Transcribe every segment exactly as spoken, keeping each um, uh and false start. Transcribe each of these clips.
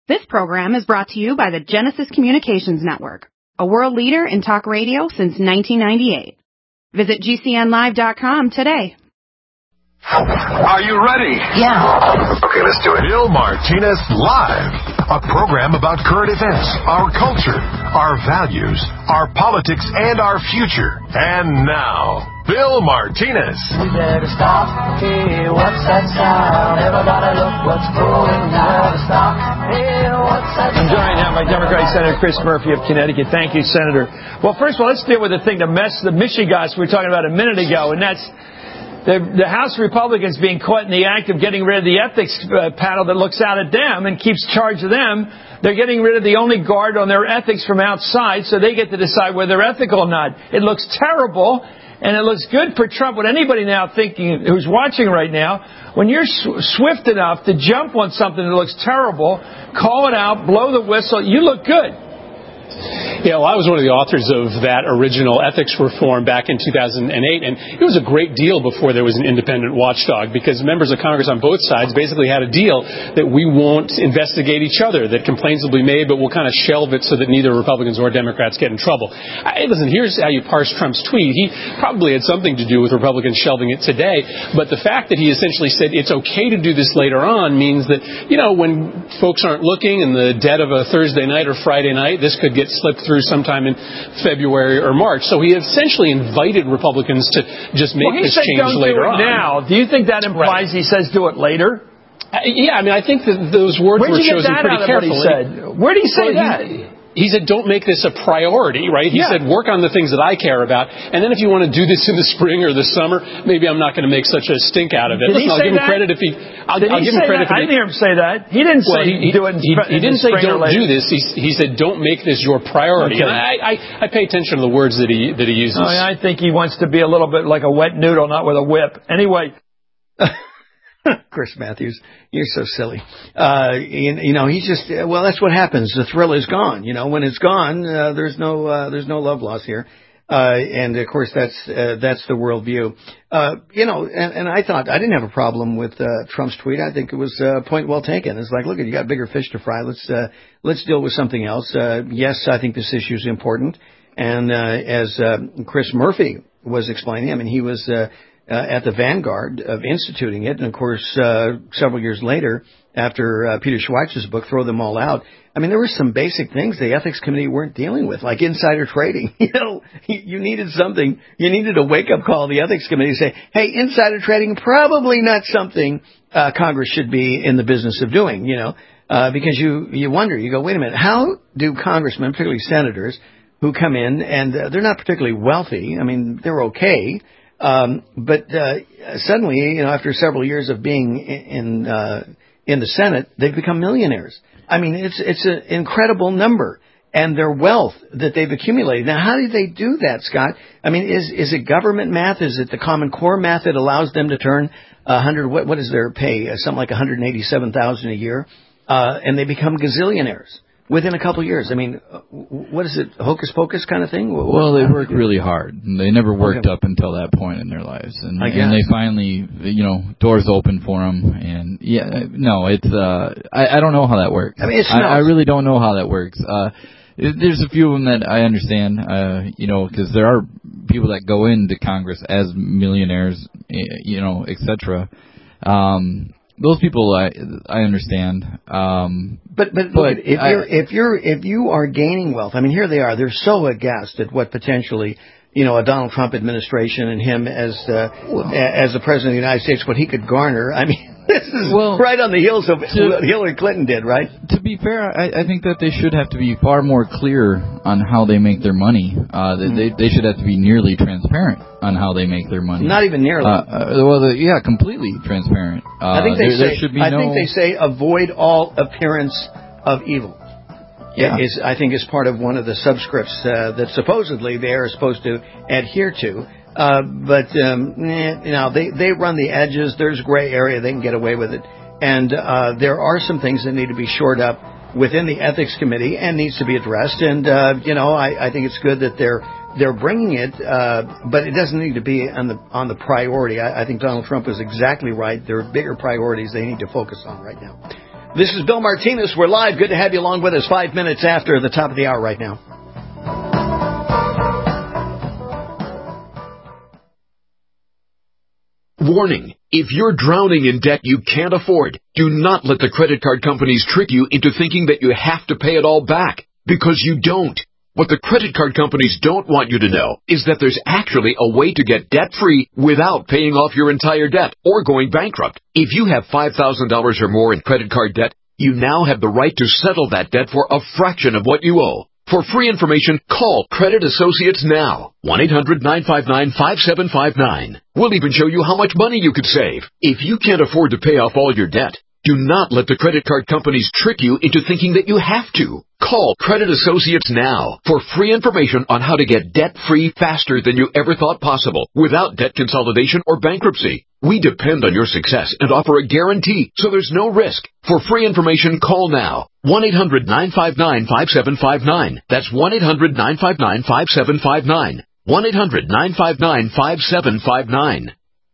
This program is brought to you by the Genesis Communications Network, a world leader in talk radio since nineteen ninety-eight. Visit G C N live dot com today. Are you ready? Yeah. Okay, let's do it. Bill Martinez Live, a program about current events, our culture, our values, our politics, and our future. And now, Bill Martinez. We better stop. Hey, what's that sound? Everybody look what's going on. Stop. Hey, what's that sound? I'm joined now by Democratic Senator Chris Murphy of Connecticut. Thank you, Senator. Well, first of all, let's deal with the thing, the mess, the Michigas we were talking about a minute ago, and that's The, the House Republicans being caught in the act of getting rid of the ethics uh, panel that looks out at them and keeps charge of them. They're getting rid of the only guard on their ethics from outside, so they get to decide whether they're ethical or not. It looks terrible, and it looks good for Trump. What anybody now thinking, who's watching right now, when you're sw- swift enough to jump on something that looks terrible, call it out, blow the whistle, you look good. Yeah, well, I was one of the authors of that original ethics reform back in two thousand eight, and it was a great deal before there was an independent watchdog, because members of Congress on both sides basically had a deal that we won't investigate each other, that complaints will be made, but we'll kind of shelve it so that neither Republicans or Democrats get in trouble. I, listen, here's how you parse Trump's tweet. He probably had something to do with Republicans shelving it today, but the fact that he essentially said it's okay to do this later on means that, you know, when folks aren't looking in the dead of a Thursday night or Friday night, this could get slipped through sometime in February or March. So he essentially invited Republicans to just make well, this change don't later do it on. Now, do you think that implies right. he says do it later? Uh, yeah, I mean, I think that those words Where'd were chosen pretty carefully. What he said? Where did he say well, that? He, He said, don't make this a priority, right? He yeah. said, work on the things that I care about. And then if you want to do this in the spring or the summer, maybe I'm not going to make such a stink out of it. Did Listen, he I'll say give that? him credit if he, I'll, Did I'll he give say him credit that? if I didn't hear him say that. He didn't well, say he, do it in he, he didn't say don't later. do this. He, he said don't make this your priority. Okay. And I, I, I pay attention to the words that he, that he uses. Oh, I think he wants to be a little bit like a wet noodle, not with a whip. Anyway. Chris Matthews, you're so silly. Uh, you, you know, he's just, well, that's what happens. The thrill is gone. You know, when it's gone, uh, there's no, uh, there's no love lost here. Uh, and of course, that's, uh, that's the worldview. Uh, you know, and, and I thought, I didn't have a problem with, uh, Trump's tweet. I think it was, uh, point well taken. It's like, look, you got bigger fish to fry. Let's, uh, let's deal with something else. Uh, yes, I think this issue is important. And, uh, as, uh, Chris Murphy was explaining, I mean, he was, uh, Uh, at the vanguard of instituting it. And, of course, uh, several years later, after uh, Peter Schweizer's book, Throw Them All Out, I mean, there were some basic things the ethics committee weren't dealing with, like insider trading. You know, you needed something. You needed a wake-up call to the ethics committee to say, hey, insider trading, probably not something uh, Congress should be in the business of doing, you know, uh, because you, you wonder, you go, wait a minute, how do congressmen, particularly senators, who come in, and uh, they're not particularly wealthy, I mean, they're okay, Um, but, uh, suddenly, you know, after several years of being in, uh, in the Senate, they've become millionaires. I mean, it's, it's an incredible number, and their wealth that they've accumulated. Now, how do they do that, Scott? I mean, is, is it government math? Is it the Common Core math that allows them to turn a hundred, what, what is their pay? Uh, something like one hundred eighty-seven thousand dollars a year. Uh, and they become gazillionaires within a couple of years. I mean, what is it, hocus pocus kind of thing? What, well, they work really hard. They never worked okay. up until that point in their lives. And, and they finally, you know, doors open for them. And, yeah, no, it's, uh, I, I don't know how that works. I mean, it's I, I really don't know how that works. Uh, there's a few of them that I understand, uh, you know, because there are people that go into Congress as millionaires, you know, et cetera. Um, Those people, I I understand. Um, but but, but look, if I, you're if you're if you are gaining wealth, I mean, here they are. They're so aghast at what potentially, you know, a Donald Trump administration and him as uh, well, as the president of the United States, what he could garner. I mean, this is well, right on the heels of to, what Hillary Clinton did, right? To be fair, I, I think that they should have to be far more clear on how they make their money. Uh, they, mm-hmm. they they should have to be nearly transparent on how they make their money. Not even nearly. Uh, uh, well, the, yeah, completely transparent. Uh, I think they there, say. There should be I no... think they say avoid all appearance of evil. Yeah. Is I think is part of one of the subscripts uh, that supposedly they are supposed to adhere to. Uh, but um, you know, they they run the edges. There's gray area. They can get away with it. And uh, there are some things that need to be shored up within the ethics committee and needs to be addressed. And uh, you know, I, I think it's good that they're they're bringing it, uh, but it doesn't need to be on the on the priority. I, I think Donald Trump is exactly right. There are bigger priorities they need to focus on right now. This is Bill Martinez. We're live. Good to have you along with us. Five minutes after the top of the hour right now. Warning. If you're drowning in debt you can't afford, do not let the credit card companies trick you into thinking that you have to pay it all back, because you don't. What the credit card companies don't want you to know is that there's actually a way to get debt-free without paying off your entire debt or going bankrupt. If you have five thousand dollars or more in credit card debt, you now have the right to settle that debt for a fraction of what you owe. For free information, call Credit Associates now. one eight hundred nine five nine five seven five nine. We'll even show you how much money you could save. If you can't afford to pay off all your debt, do not let the credit card companies trick you into thinking that you have to. Call Credit Associates now for free information on how to get debt-free faster than you ever thought possible without debt consolidation or bankruptcy. We depend on your success and offer a guarantee, so there's no risk. For free information, call now. one eight hundred nine five nine five seven five nine. That's one eight hundred nine five nine five seven five nine. one eight hundred nine five nine five seven five nine.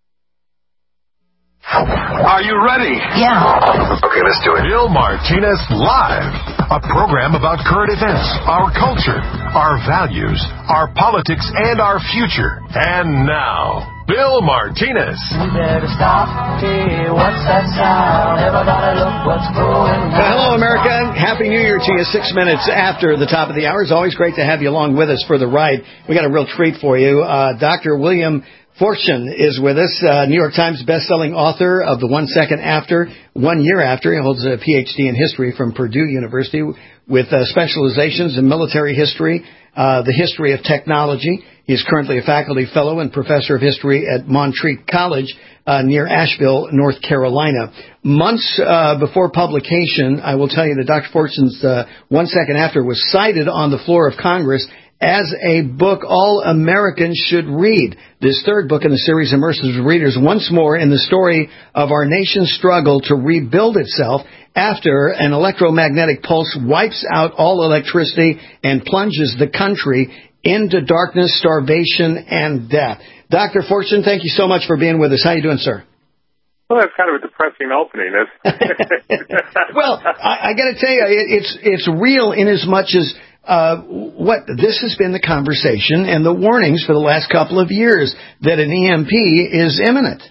Are you ready? Yeah. Okay, let's do it. Bill Martinez Live, a program about current events, our culture, our values, our politics, and our future. And now, Bill Martinez. We better stop. Hey, what's that sound? Everybody look what's going on. Well, hello, America. Happy New Year to you. Six minutes after the top of the hour. It's always great to have you along with us for the ride. We got a real treat for you. Uh, Doctor William Forstchen is with us, uh, New York Times bestselling author of The One Second After, One Year After. He holds a P H D in history from Purdue University with uh, specializations in military history, uh, the history of technology. He is currently a faculty fellow and professor of history at Montreat College uh, near Asheville, North Carolina. Months uh, before publication, I will tell you that Doctor Forstchen's uh, One Second After was cited on the floor of Congress as a book all Americans should read. This third book in the series immerses readers once more in the story of our nation's struggle to rebuild itself after an electromagnetic pulse wipes out all electricity and plunges the country into darkness, starvation, and death. Doctor Forstchen, thank you so much for being with us. How are you doing, sir? Well, that's kind of a depressing opening. Well, I, I got to tell you, it, it's it's real in as much as Uh, what this has been the conversation and the warnings for the last couple of years that an E M P is imminent.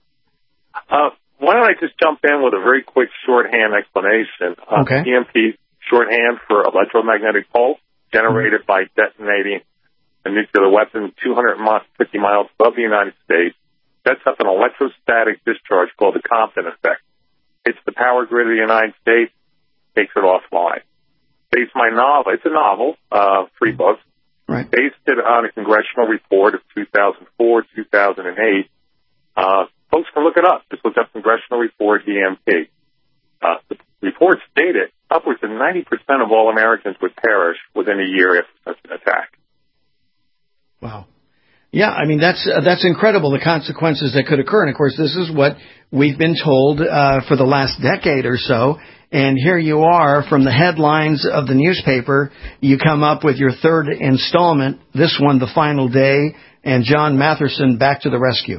Uh, why don't I just jump in with a very quick shorthand explanation? Uh, okay. E M P, shorthand for electromagnetic pulse, generated mm-hmm. by detonating a nuclear weapon two hundred fifty miles above the United States, sets up an electrostatic discharge called the Compton effect. Hits the power grid of the United States, takes it offline. Based my novel, it's a novel, uh, three books. Right. Based it on a congressional report of two thousand four, two thousand eight. Uh, folks can look it up. Just look up Congressional Report E M P. Uh, the report stated upwards of ninety percent of all Americans would perish within a year after such an attack. Wow. Yeah, I mean, that's uh, that's incredible, the consequences that could occur. And, of course, this is what we've been told uh, for the last decade or so. And here you are, from the headlines of the newspaper, you come up with your third installment, this one, The Final Day, and John Matherson back to the rescue.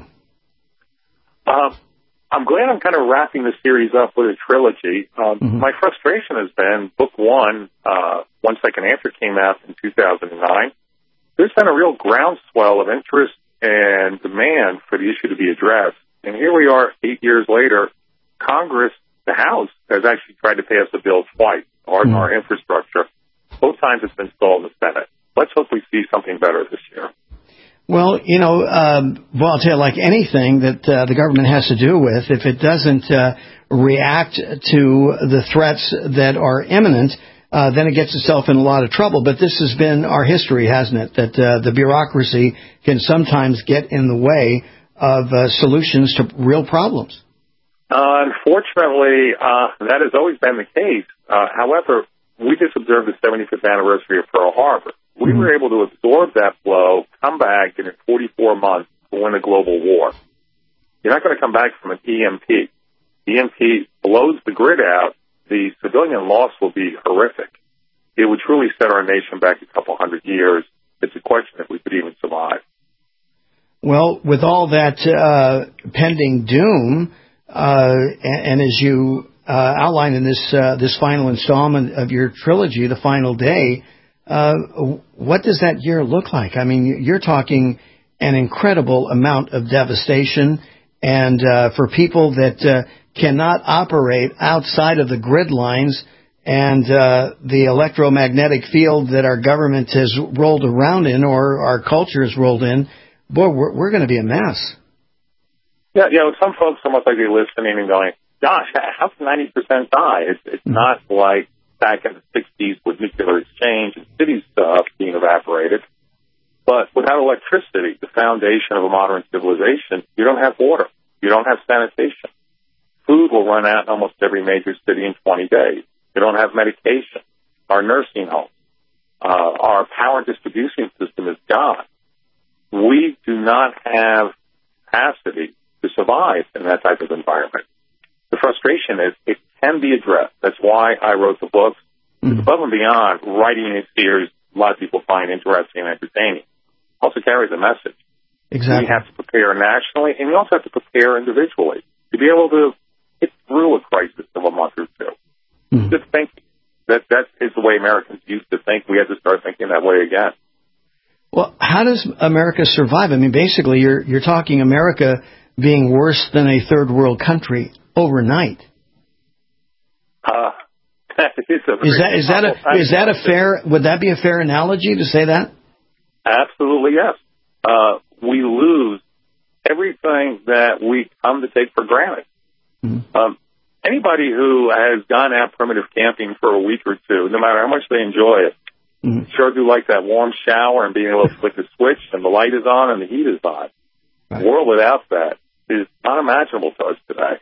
Uh, I'm glad I'm kind of wrapping the series up with a trilogy. Um, mm-hmm. My frustration has been, book one, uh, One Second After, came out in two thousand nine. There's been a real groundswell of interest and demand for the issue to be addressed. And here we are, eight years later, Congress, the House, has actually tried to pass a bill twice, our, mm-hmm. our infrastructure. Both times it's been stalled in the Senate. Let's hope we see something better this year. Well, you know, um, well, I'll tell you, like anything that uh, the government has to do with, if it doesn't uh, react to the threats that are imminent, uh, then it gets itself in a lot of trouble. But this has been our history, hasn't it, that uh, the bureaucracy can sometimes get in the way of uh, solutions to real problems. Uh, unfortunately, uh, that has always been the case. Uh, however, we just observed the seventy-fifth anniversary of Pearl Harbor. We mm-hmm. were able to absorb that blow, come back, and in forty-four months to win a global war. You're not going to come back from an E M P. E M P blows the grid out. The civilian loss will be horrific. It would truly set our nation back a couple hundred years. It's a question if we could even survive. Well, with all that uh, pending doom, Uh, and, and as you uh, outlined in this uh, this final installment of your trilogy, The Final Day. Uh, what does that year look like? I mean, you're talking an incredible amount of devastation, and uh, for people that uh, cannot operate outside of the grid lines and uh, the electromagnetic field that our government has rolled around in, or our culture has rolled in, boy, we're, we're going to be a mess. Yeah, you know, some folks almost like they're listening and going, gosh, how can ninety percent die? It's, it's mm-hmm. not like back in the sixties with nuclear exchange and cities uh, being evaporated. But without electricity, the foundation of a modern civilization, you don't have water. You don't have sanitation. Food will run out in almost every major city in twenty days. You don't have medication. Our nursing homes, uh, our power distribution system is gone. We do not have capacity to survive in that type of environment. The frustration is it can be addressed. That's why I wrote the books. Mm-hmm. Above and beyond writing a series a lot of people find interesting and entertaining. Also carries a message. Exactly. We have to prepare nationally, and we also have to prepare individually to be able to get through a crisis of a month or two. Mm-hmm. Just thinking. That, that is the way Americans used to think. We have to start thinking that way again. Well, how does America survive? I mean, basically, you're you're talking America being worse than a third world country overnight. Uh, that is, a is that is that a is that a fair? Would that be a fair analogy to say that? Absolutely, yes. Uh, we lose everything that we come to take for granted. Mm-hmm. Um, anybody who has gone out primitive camping for a week or two, no matter how much they enjoy it, mm-hmm. sure do like that warm shower and being able to flick the switch and the light is on and the heat is on. Right. A world without that is unimaginable to us today.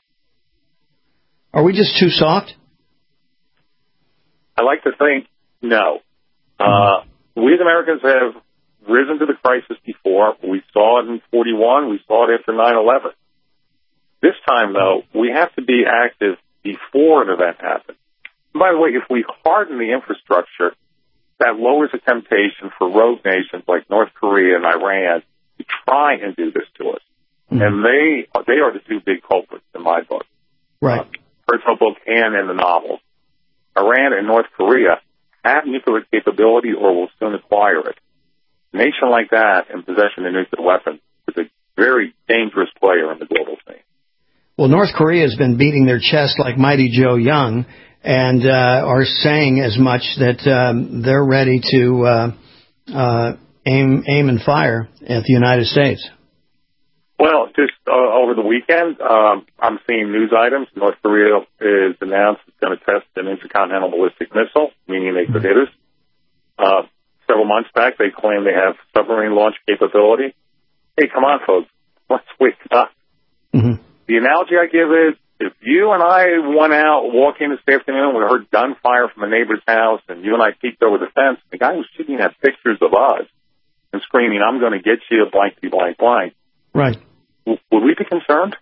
Are we just too soft? I like to think no. Uh, we as Americans have risen to the crisis before. We saw it in forty-one. We saw it after nine eleven. This time, though, we have to be active before an event happens. And by the way, if we harden the infrastructure, that lowers the temptation for rogue nations like North Korea and Iran to try and do this to us. Mm-hmm. And they they are the two big culprits in my book. Right. Uh, personal book and in the novels. Iran and North Korea have nuclear capability or will soon acquire it. A nation like that in possession of nuclear weapons is a very dangerous player in the global scene. Well, North Korea has been beating their chest like Mighty Joe Young and uh, are saying as much that um, they're ready to uh, uh, aim aim and fire at the United States. Well, just uh, over the weekend, um, I'm seeing news items. North Korea is announced it's going to test an intercontinental ballistic missile, meaning they could hit us. Uh, several months back, they claimed they have submarine launch capability. Hey, come on, folks. Let's wake up. Mm-hmm. The analogy I give is, if you and I went out walking this afternoon, we heard gunfire from a neighbor's house, and you and I peeked over the fence, the guy was shooting at pictures of us and screaming, I'm going to get you, blank, blank, blank. Right. W- would we be concerned?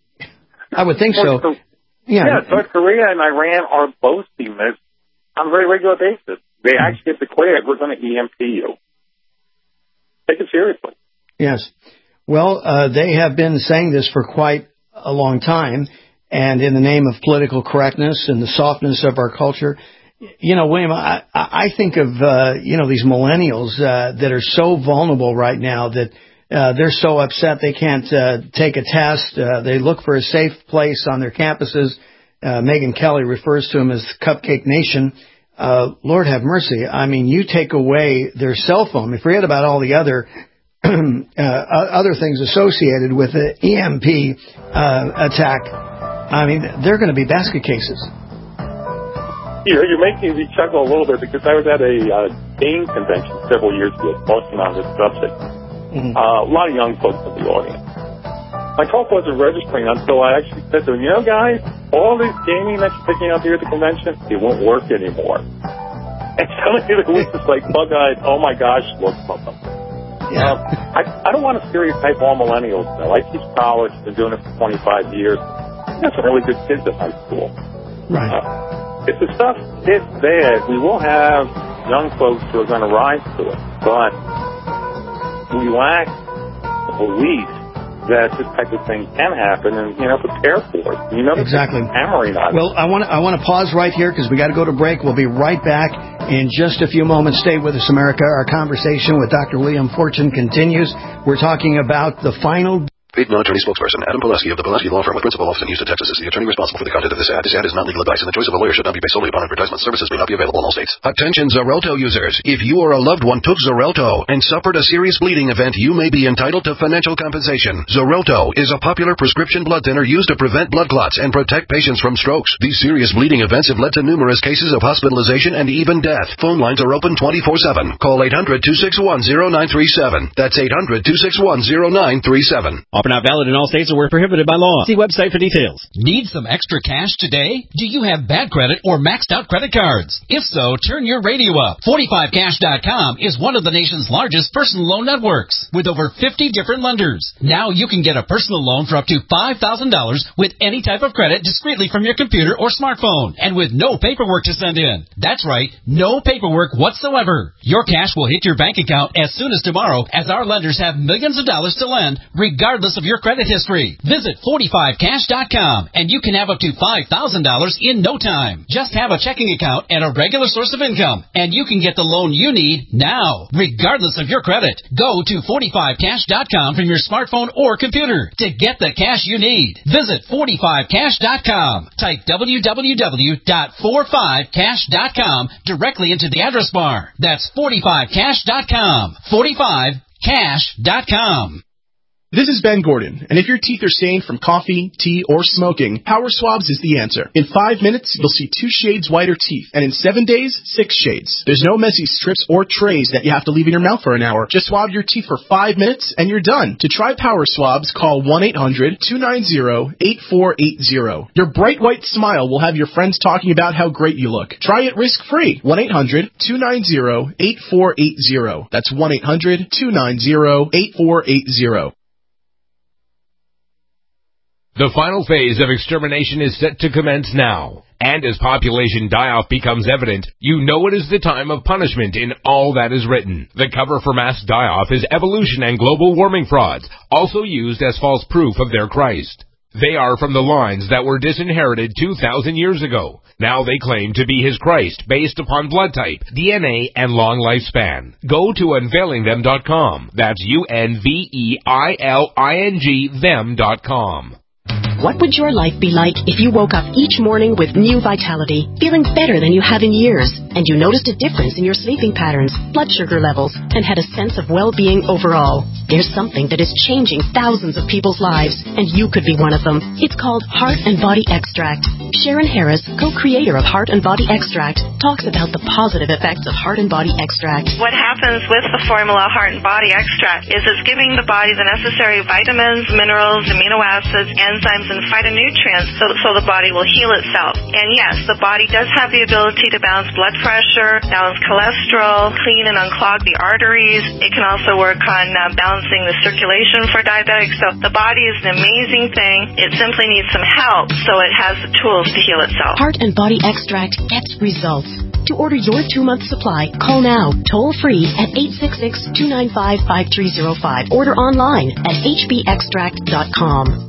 I would think so. North, yeah. yeah, North Korea and Iran are boasting this on a very regular basis. They mm-hmm. actually have declared, we're going to E M P you. Take it seriously. Yes. Well, uh, they have been saying this for quite a long time, and in the name of political correctness and the softness of our culture, you know, William, I, I think of, uh, you know, these millennials uh, that are so vulnerable right now that uh, they're so upset they can't uh, take a test. Uh, they look for a safe place on their campuses. Uh, Megyn Kelly refers to them as Cupcake Nation. Uh, Lord have mercy. I mean, you take away their cell phone. Forget about all the other uh, other things associated with the E M P uh, attack. I mean, they're going to be basket cases. You're, you're making me chuckle a little bit because I was at a uh, game convention several years ago talking on this subject. Mm-hmm. Uh, a lot of young folks in the audience. My talk wasn't registering until I actually said to them, you know, guys, all this gaming that you're picking up here at the convention, it won't work anymore. And some of it was just like bug-eyed, oh my gosh, look something. Yeah. Um, I, I don't want to stereotype all millennials, though. I teach college, been doing it for twenty-five years. I got some really good kids at my school. Right. Uh, if the stuff hits bad, we will have young folks who are going to rise to it. But we lack the belief that this type of thing can happen and, you know, prepare for it. You know, exactly. Hammering on well, I want to I want to pause right here because we got to go to break. We'll be right back in just a few moments. Stay with us, America. Our conversation with Doctor William Fortune continues. We're talking about the final... Paid non-attorney spokesperson Adam Pulaski of the Pulaski Law Firm with principal office in Houston, Texas is the attorney responsible for the content of this ad. This ad is not legal advice, and the choice of a lawyer should not be based solely upon advertisement. Services may not be available in all states. Attention Xarelto users. If you or a loved one took Xarelto and suffered a serious bleeding event, you may be entitled to financial compensation. Xarelto is a popular prescription blood thinner used to prevent blood clots and protect patients from strokes. These serious bleeding events have led to numerous cases of hospitalization and even death. Phone lines are open twenty-four seven. Call eight hundred, two six one, zero nine three seven. That's eight hundred, two six one, zero nine three seven. Offer not valid in all states or were prohibited by law. See website for details. Need some extra cash today? Do you have bad credit or maxed out credit cards? If so, turn your radio up. forty-five cash dot com is one of the nation's largest personal loan networks with over fifty different lenders. Now you can get a personal loan for up to five thousand dollars with any type of credit discreetly from your computer or smartphone and with no paperwork to send in. That's right, no paperwork whatsoever. Your cash will hit your bank account as soon as tomorrow as our lenders have millions of dollars to lend regardless of your credit history. Visit forty-five cash dot com and you can have up to five thousand dollars in no time. Just have a checking account and a regular source of income and you can get the loan you need now, regardless of your credit. Go to forty-five cash dot com from your smartphone or computer to get the cash you need. Visit forty-five cash dot com. Type w w w dot forty-five cash dot com directly into the address bar. That's forty-five cash dot com. forty-five cash dot com. This is Ben Gordon, and if your teeth are stained from coffee, tea, or smoking, Power Swabs is the answer. In five minutes, you'll see two shades whiter teeth, and in seven days, six shades. There's no messy strips or trays that you have to leave in your mouth for an hour. Just swab your teeth for five minutes, and you're done. To try Power Swabs, call one eight hundred, two nine zero, eight four eight zero. Your bright white smile will have your friends talking about how great you look. Try it risk-free. one eight hundred, two nine zero, eight four eight zero. That's one eight hundred, two nine zero, eight four eight zero. The final phase of extermination is set to commence now. And as population die-off becomes evident, you know it is the time of punishment in all that is written. The cover for mass die-off is evolution and global warming frauds, also used as false proof of their Christ. They are from the lines that were disinherited two thousand years ago. Now they claim to be his Christ based upon blood type, D N A, and long lifespan. Go to unveiling them dot com. That's U N V E I L I N G them dot com. What would your life be like if you woke up each morning with new vitality, feeling better than you have in years, and you noticed a difference in your sleeping patterns, blood sugar levels, and had a sense of well-being overall? There's something that is changing thousands of people's lives, and you could be one of them. It's called Heart and Body Extract. Sharon Harris, co-creator of Heart and Body Extract, talks about the positive effects of Heart and Body Extract. What happens with the formula Heart and Body Extract is it's giving the body the necessary vitamins, minerals, amino acids, enzymes, and phytonutrients so, so the body will heal itself. And yes, the body does have the ability to balance blood pressure, balance cholesterol, clean and unclog the arteries. It can also work on uh, balancing the circulation for diabetics. So the body is an amazing thing. It simply needs some help so it has the tools to heal itself. Heart and Body Extract gets results. To order your two-month supply, call now, toll-free at eight six six, two nine five, five three zero five. Order online at h b extract dot com.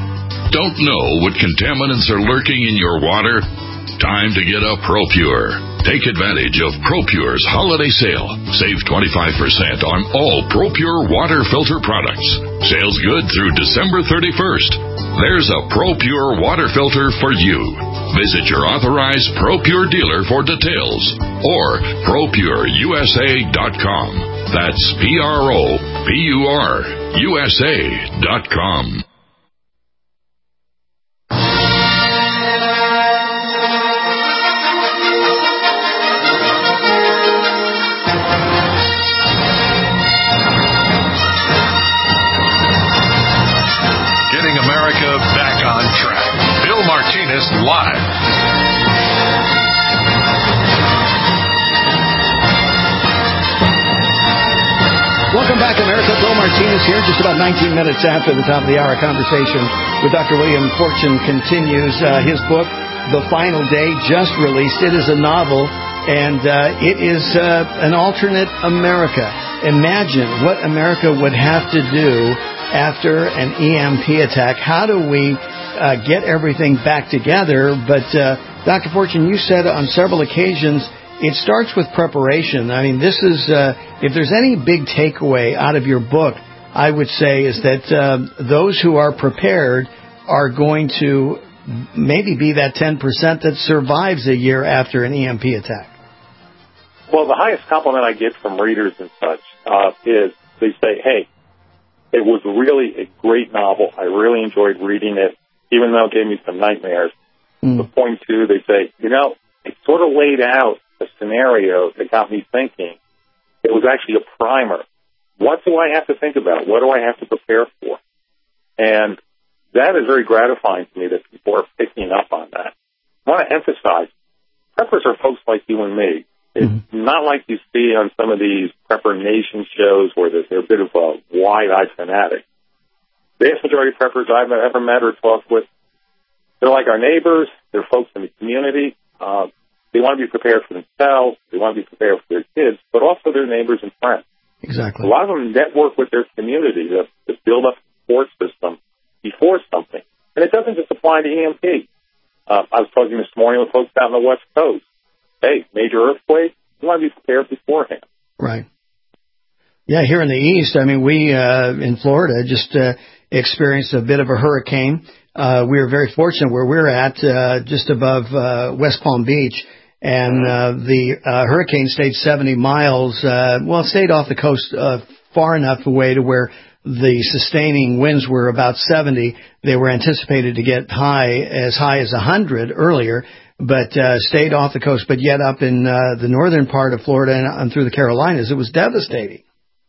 Don't know what contaminants are lurking in your water? Time to get a ProPure. Take advantage of ProPure's holiday sale. Save twenty-five percent on all ProPure water filter products. Sales good through December thirty-first. There's a ProPure water filter for you. Visit your authorized ProPure dealer for details or pro pure u s a dot com. That's P R O P U R U S A dot com. Martinez Live. Welcome back, America. Bill Martinez here, just about nineteen minutes after the top of the hour. Conversation with Doctor William Fortune continues. Uh, his book, The Final Day, just released. It is a novel, and uh, it is uh, an alternate America. Imagine what America would have to do after an E M P attack? How do we uh, get everything back together? But, uh, Doctor Fortune, you said on several occasions it starts with preparation. I mean, this is, uh, if there's any big takeaway out of your book, I would say is that uh, those who are prepared are going to maybe be that ten percent that survives a year after an E M P attack. Well, the highest compliment I get from readers and such uh, is they say, hey, it was really a great novel. I really enjoyed reading it, even though it gave me some nightmares. Mm. The point two, they say, you know, it sort of laid out a scenario that got me thinking. It was actually a primer. What do I have to think about? What do I have to prepare for? And that is very gratifying to me that people are picking up on that. I want to emphasize, preppers are folks like you and me. It's mm-hmm. not like you see on some of these Prepper Nation shows where they're a bit of a wide-eyed fanatic. The vast majority of preppers I've ever met or talked with, they're like our neighbors. They're folks in the community. Uh, they want to be prepared for themselves. They want to be prepared for their kids, but also their neighbors and friends. Exactly. A lot of them network with their community to, to build up a support system before something. And it doesn't just apply to E M P. Uh, I was talking this morning with folks out on the West Coast. Hey, major earthquake, you want to be prepared beforehand. Right. Yeah, here in the East, I mean, we uh, in Florida just uh, experienced a bit of a hurricane. Uh, we were very fortunate where we're at, uh, just above uh, West Palm Beach. And uh, the uh, hurricane stayed seventy miles, uh, well, it stayed off the coast uh, far enough away to where the sustaining winds were about seventy. They were anticipated to get high, as high as one hundred earlier, but uh, stayed off the coast. But yet up in uh, the northern part of Florida and, and through the Carolinas, it was devastating.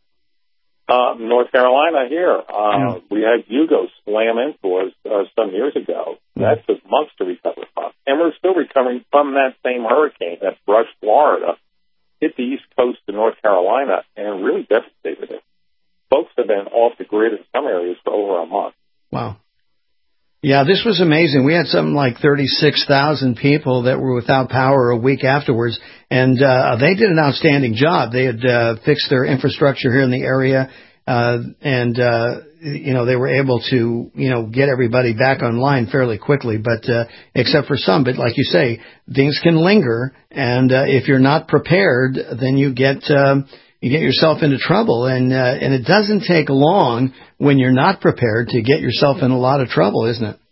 Uh, North Carolina here, uh, yeah. we had Hugo slam into us uh, some years ago. That took months to recover from. And we're still recovering from that same hurricane that brushed Florida, hit the east coast of North Carolina, and really devastated it. Folks have been off the grid in some areas for over a month. Wow. Yeah, this was amazing. We had something like thirty-six thousand people that were without power a week afterwards, and uh, they did an outstanding job. They had uh, fixed their infrastructure here in the area, uh, and, uh, you know, they were able to, you know, get everybody back online fairly quickly, but uh, except for some. But like you say, things can linger, and uh, if you're not prepared, then you get... Um, You get yourself into trouble, and uh, and it doesn't take long when you're not prepared to get yourself in a lot of trouble, isn't it?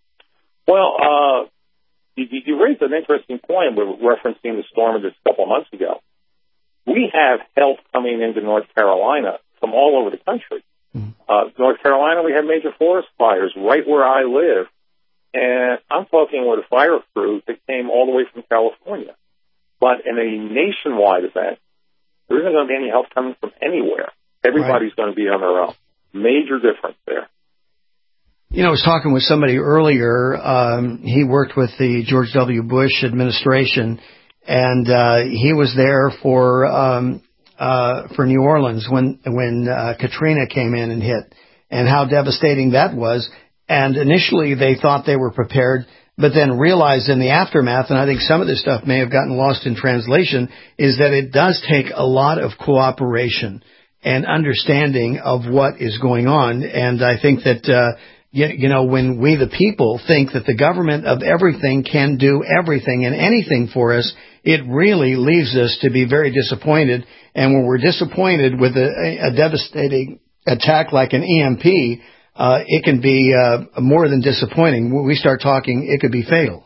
Well, uh, you, you raised an interesting point with referencing the storm just a couple of months ago. We have help coming into North Carolina from all over the country. Mm-hmm. Uh, North Carolina, we have major forest fires right where I live, and I'm talking with a fire crew that came all the way from California. But in a nationwide event, there isn't going to be any help coming from anywhere. Everybody's right. going to be on their own. Major difference there. You know, I was talking with somebody earlier. Um, he worked with the George W. Bush administration, and uh, he was there for um, uh, for New Orleans when when uh, Katrina came in and hit, and how devastating that was. And initially, they thought they were prepared, but then realized in the aftermath, and I think some of this stuff may have gotten lost in translation, is that it does take a lot of cooperation and understanding of what is going on. And I think that, uh, you, you know, when we the people think that the government of everything can do everything and anything for us, it really leaves us to be very disappointed. And when we're disappointed with a, a devastating attack like an E M P, Uh, it can be uh, more than disappointing. When we start talking, it could be fatal.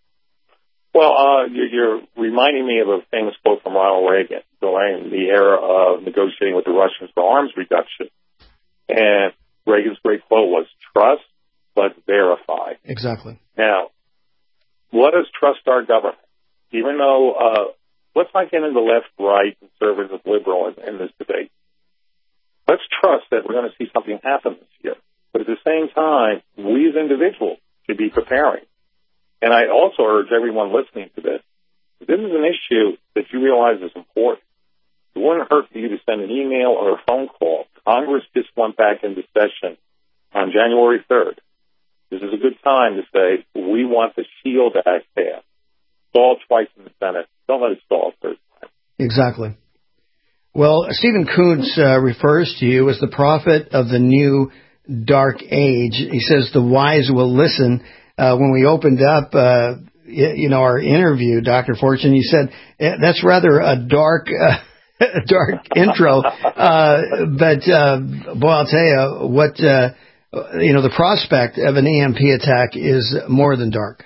Well, uh, you're reminding me of a famous quote from Ronald Reagan during the era of negotiating with the Russians for arms reduction. And Reagan's great quote was, trust, but verify. Exactly. Now, let us trust our government. Even though, uh, let's not get into left, right, conservative, liberal in, in this debate. Let's trust that we're going to see something happen this year. But at the same time, we as individuals should be preparing. And I also urge everyone listening to this, if this is an issue that you realize is important, it wouldn't hurt for you to send an email or a phone call. Congress just went back into session on January third. This is a good time to say, we want the SHIELD Act passed. Stalled twice in the Senate. Don't let it stall a third time. Exactly. Well, Stephen Koontz uh, refers to you as the prophet of the new dark age. He says the wise will listen. Uh, when we opened up, uh, you know, our interview, Doctor Fortune, you said that's rather a dark, uh, dark intro. Uh, but uh, boy, I'll tell you what. Uh, you know, the prospect of an E M P attack is more than dark.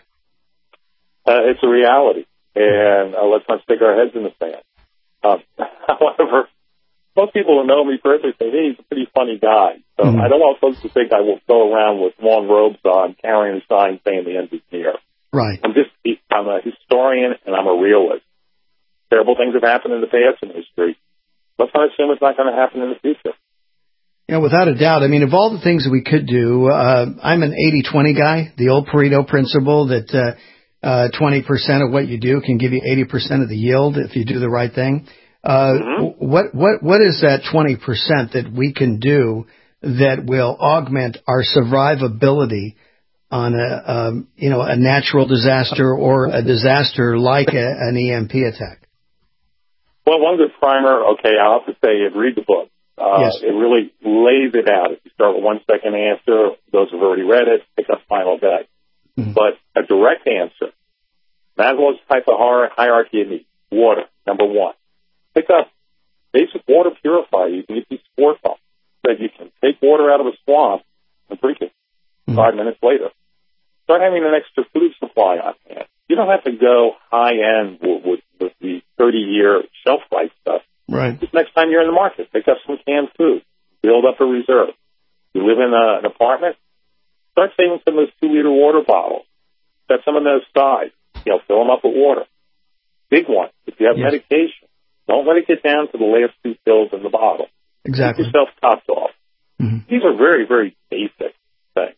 Uh, it's a reality, and uh, let's not stick our heads in the sand. Um, however, most people who know me personally say, hey, he's a pretty funny guy. So mm-hmm. I don't want folks to think I will go around with long robes on, carrying a sign saying the end is near. Right. I'm just, I'm a historian and I'm a realist. Terrible things have happened in the past in history. Let's not assume it's not going to happen in the future. You know, without a doubt. I mean, of all the things that we could do, uh, I'm an eighty twenty guy, the old Pareto principle that uh, uh, twenty percent of what you do can give you eighty percent of the yield if you do the right thing. Uh, mm-hmm. What what what is that twenty percent that we can do that will augment our survivability on a um, you know a natural disaster or a disaster like a, an E M P attack? Well, one good primer. Okay, I'll have to say it. Read the book. Uh, yes. It really lays it out. If you start with one second answer, those who've already read it, pick up final day. Mm-hmm. But a direct answer, Maslow's type of hierarchy of needs, water, number one. Pick up basic water purifier. You can get these sport pumps that you can take water out of a swamp and drink it mm-hmm. five minutes later. Start having an extra food supply on hand. You don't have to go high end with, with, with the thirty-year shelf life stuff. Right. Just next time you're in the market, pick up some canned food. Build up a reserve. You live in a, an apartment, start saving some of those two-liter water bottles. Set some of those aside. You know, fill them up with water. Big one. If you have yes. medication, don't let it get down to the last two pills in the bottle. Exactly. Keep yourself topped off. Mm-hmm. These are very, very basic things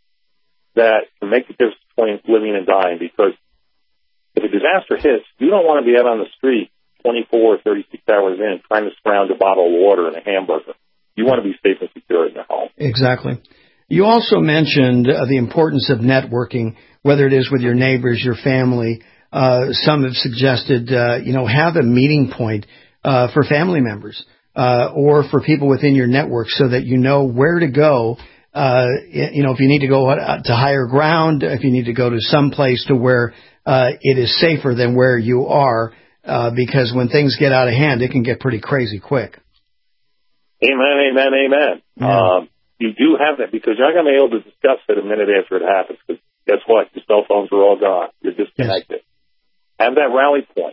that can make the difference between living and dying, because if a disaster hits, you don't want to be out on the street twenty-four or thirty-six hours in trying to scrounge a bottle of water and a hamburger. You want to be safe and secure in your home. Exactly. You also mentioned uh, the importance of networking, whether it is with your neighbors, your family. Uh, some have suggested, uh, you know, have a meeting point uh, for family members uh, or for people within your network so that you know where to go. Uh, you know, if you need to go to higher ground, if you need to go to some place to where uh, it is safer than where you are. Uh, because when things get out of hand, it can get pretty crazy quick. Amen, amen, amen. Yeah. Um, you do have that, because you're not going to be able to discuss it a minute after it happens, because guess what? Your cell phones are all gone. You're disconnected. Yes. Have that rally point.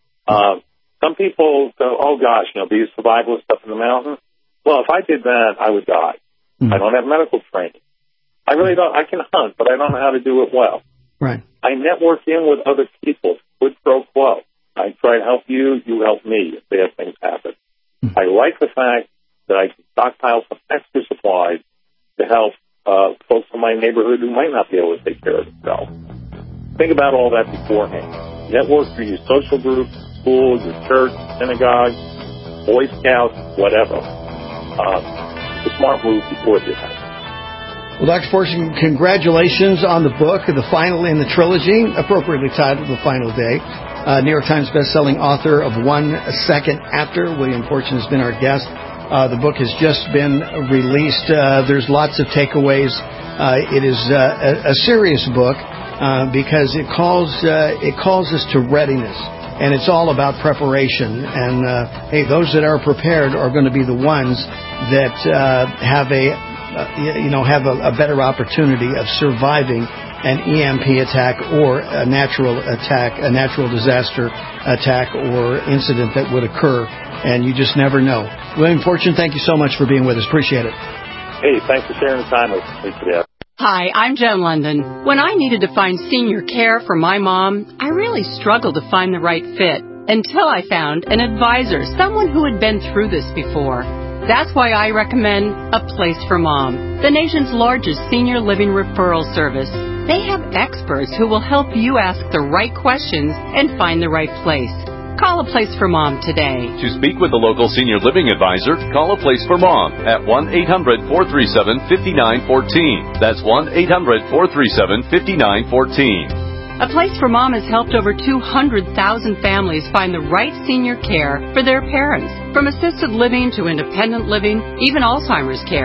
Um, some people go, oh, gosh, you know, be a survivalist up in the mountain. Well, if I did that, I would die. Mm-hmm. I don't have medical training. I really don't. I can hunt, but I don't know how to do it well. Right. I network in with other people. Quid pro quo. I try to help you, you help me if bad things happen. Mm-hmm. I like the fact that I can stockpile some extra supplies to help uh, folks in my neighborhood who might not be able to take care of themselves. Think about all that beforehand. Network through your social groups, school, your church, synagogue, Boy Scouts, whatever. Uh, it's a smart move before this happens. Well, Doctor Fortune, congratulations on the book, the final in the trilogy, appropriately titled The Final Day. Uh, New York Times bestselling author of One Second After. William Fortune has been our guest. Uh, the book has just been released. Uh, there's lots of takeaways. Uh, it is uh, a, a serious book uh, because it calls uh, it calls us to readiness, and it's all about preparation. And uh, hey, those that are prepared are going to be the ones that uh, have a uh, you know have a, a better opportunity of surviving an E M P attack or a natural attack, a natural disaster attack or incident that would occur, and you just never know. William Fortune, thank you so much for being with us. Appreciate it. Hey, thanks for sharing the time with me today. Hi, I'm Jen London. When I needed to find senior care for my mom, I really struggled to find the right fit until I found an advisor, someone who had been through this before. That's why I recommend A Place for Mom, the nation's largest senior living referral service. They have experts who will help you ask the right questions and find the right place. Call A Place for Mom today. To speak with a local senior living advisor, call A Place for Mom at one eight hundred, four three seven, five nine one four. That's one eight hundred, four three seven, five nine one four. A Place for Mom has helped over two hundred thousand families find the right senior care for their parents, from assisted living to independent living, even Alzheimer's care.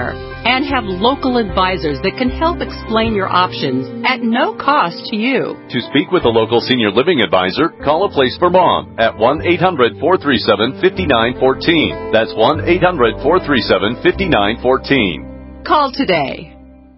and have local advisors that can help explain your options at no cost to you. To speak with a local senior living advisor, call A Place for Mom at one eight hundred, four three seven, five nine one four. That's one eight hundred, four three seven, five nine one four. Call today.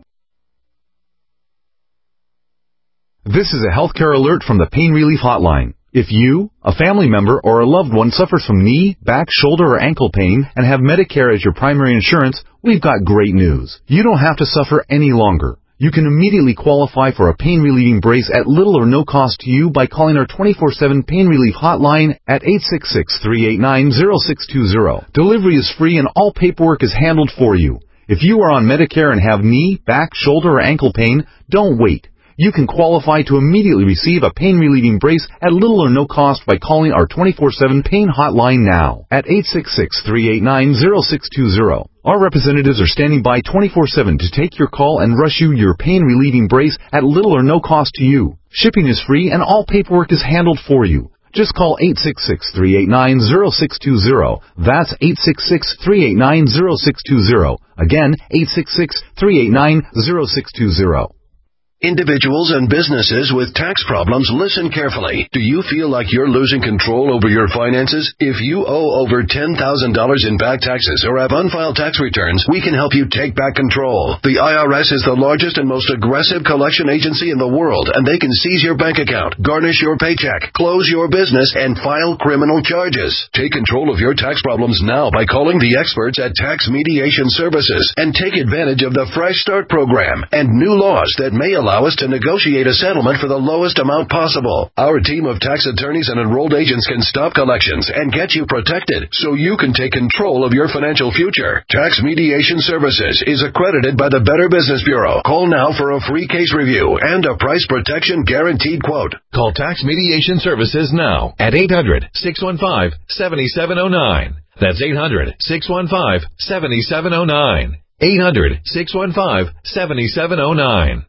This is a healthcare alert from the Pain Relief Hotline. If you, a family member, or a loved one suffers from knee, back, shoulder, or ankle pain and have Medicare as your primary insurance, we've got great news. You don't have to suffer any longer. You can immediately qualify for a pain-relieving brace at little or no cost to you by calling our twenty-four seven Pain Relief Hotline at eight six six, three eight nine, zero six two zero. Delivery is free and all paperwork is handled for you. If you are on Medicare and have knee, back, shoulder, or ankle pain, don't wait. You can qualify to immediately receive a pain-relieving brace at little or no cost by calling our twenty-four seven Pain Hotline now at eight six six, three eight nine, zero six two zero. Our representatives are standing by twenty-four seven to take your call and rush you your pain-relieving brace at little or no cost to you. Shipping is free and all paperwork is handled for you. Just call eight six six, three eight nine, zero six two zero. That's eight six six, three eight nine, zero six two zero. Again, eight six six, three eight nine, zero six two zero. Individuals and businesses with tax problems, listen carefully. Do you feel like you're losing control over your finances? If you owe over ten thousand dollars in back taxes or have unfiled tax returns, we can help you take back control. The I R S is the largest and most aggressive collection agency in the world, and they can seize your bank account, garnish your paycheck, close your business, and file criminal charges. Take control of your tax problems now by calling the experts at Tax Mediation Services and take advantage of the Fresh Start program and new laws that may allow us to negotiate a settlement for the lowest amount possible. Our team of tax attorneys and enrolled agents can stop collections and get you protected so you can take control of your financial future. Tax Mediation Services is accredited by the Better Business Bureau. Call now for a free case review and a price protection guaranteed quote. Call Tax Mediation Services now at eight hundred, six one five, seven seven zero nine. That's eight hundred, six one five, seven seven zero nine. eight hundred, six one five, seven seven zero nine.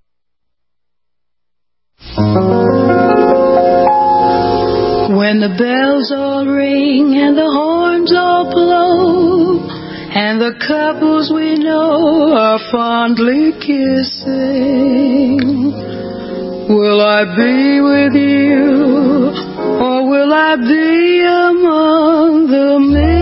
When the bells all ring and the horns all blow and the couples we know are fondly kissing, will I be with you or will I be among the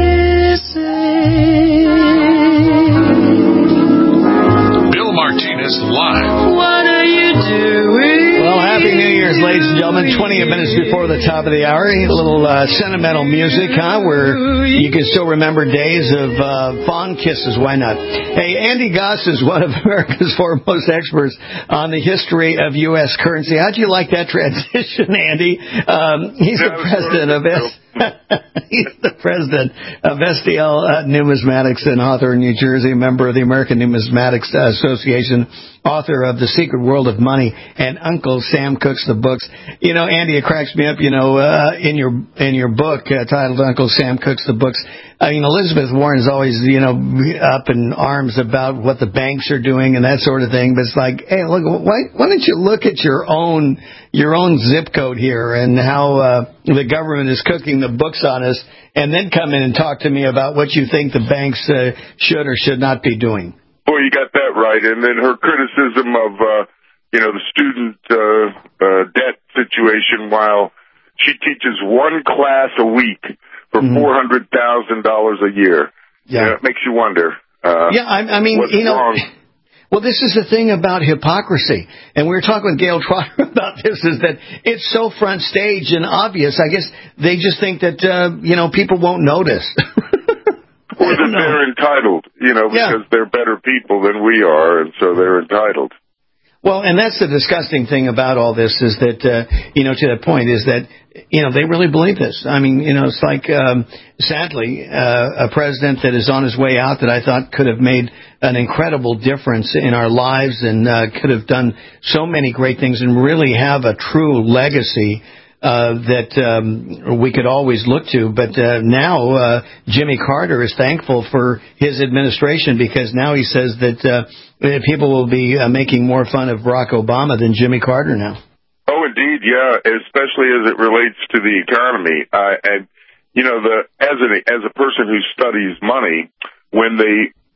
missing? Bill Martinez Live. What are you doing? Well, Happy New Year's, ladies and gentlemen. twenty minutes before the top of the hour. A little uh, sentimental music, huh, where you can still remember days of uh, fond kisses. Why not? Hey, Andy Goss is one of America's foremost experts on the history of U S currency. How'd you like that transition, Andy? Um, he's the president of S. He's the president of S D L uh, Numismatics and author in New Jersey, member of the American Numismatics Association, author of The Secret World of Money and Uncle Sam Cooks the Books. You know, Andy, it cracks me up, you know, uh, in your in your book uh, titled Uncle Sam Cooks the Books. I mean, Elizabeth Warren is always, you know, up in arms about what the banks are doing and that sort of thing. But it's like, hey, look, why, why don't you look at your own your own zip code here and how uh, the government is cooking the books on us, and then come in and talk to me about what you think the banks uh, should or should not be doing. Well, you got that right. And then her criticism of, uh, you know, the student uh, uh, debt situation, while she teaches one class a week for mm-hmm. four hundred thousand dollars a year. Yeah. You know, it makes you wonder. Uh, yeah, I, I mean, what's you know, wrong? Well, this is the thing about hypocrisy. And we were talking with Gail Trotter about this, is that it's so front stage and obvious. I guess they just think that, uh, you know, people won't notice. Or that they're entitled, you know, because yeah. they're better people than we are, and so they're entitled. Well, and that's the disgusting thing about all this is that, uh, you know, to that point is that, you know, they really believe this. I mean, you know, it's like, um, sadly, uh, a president that is on his way out that I thought could have made an incredible difference in our lives and uh, could have done so many great things and really have a true legacy Uh, that um, we could always look to. But uh, now uh, Jimmy Carter is thankful for his administration because now he says that uh, people will be uh, making more fun of Barack Obama than Jimmy Carter now. Oh, indeed, yeah, especially as it relates to the economy. Uh, and, you know, the as, a, as a person who studies money, when they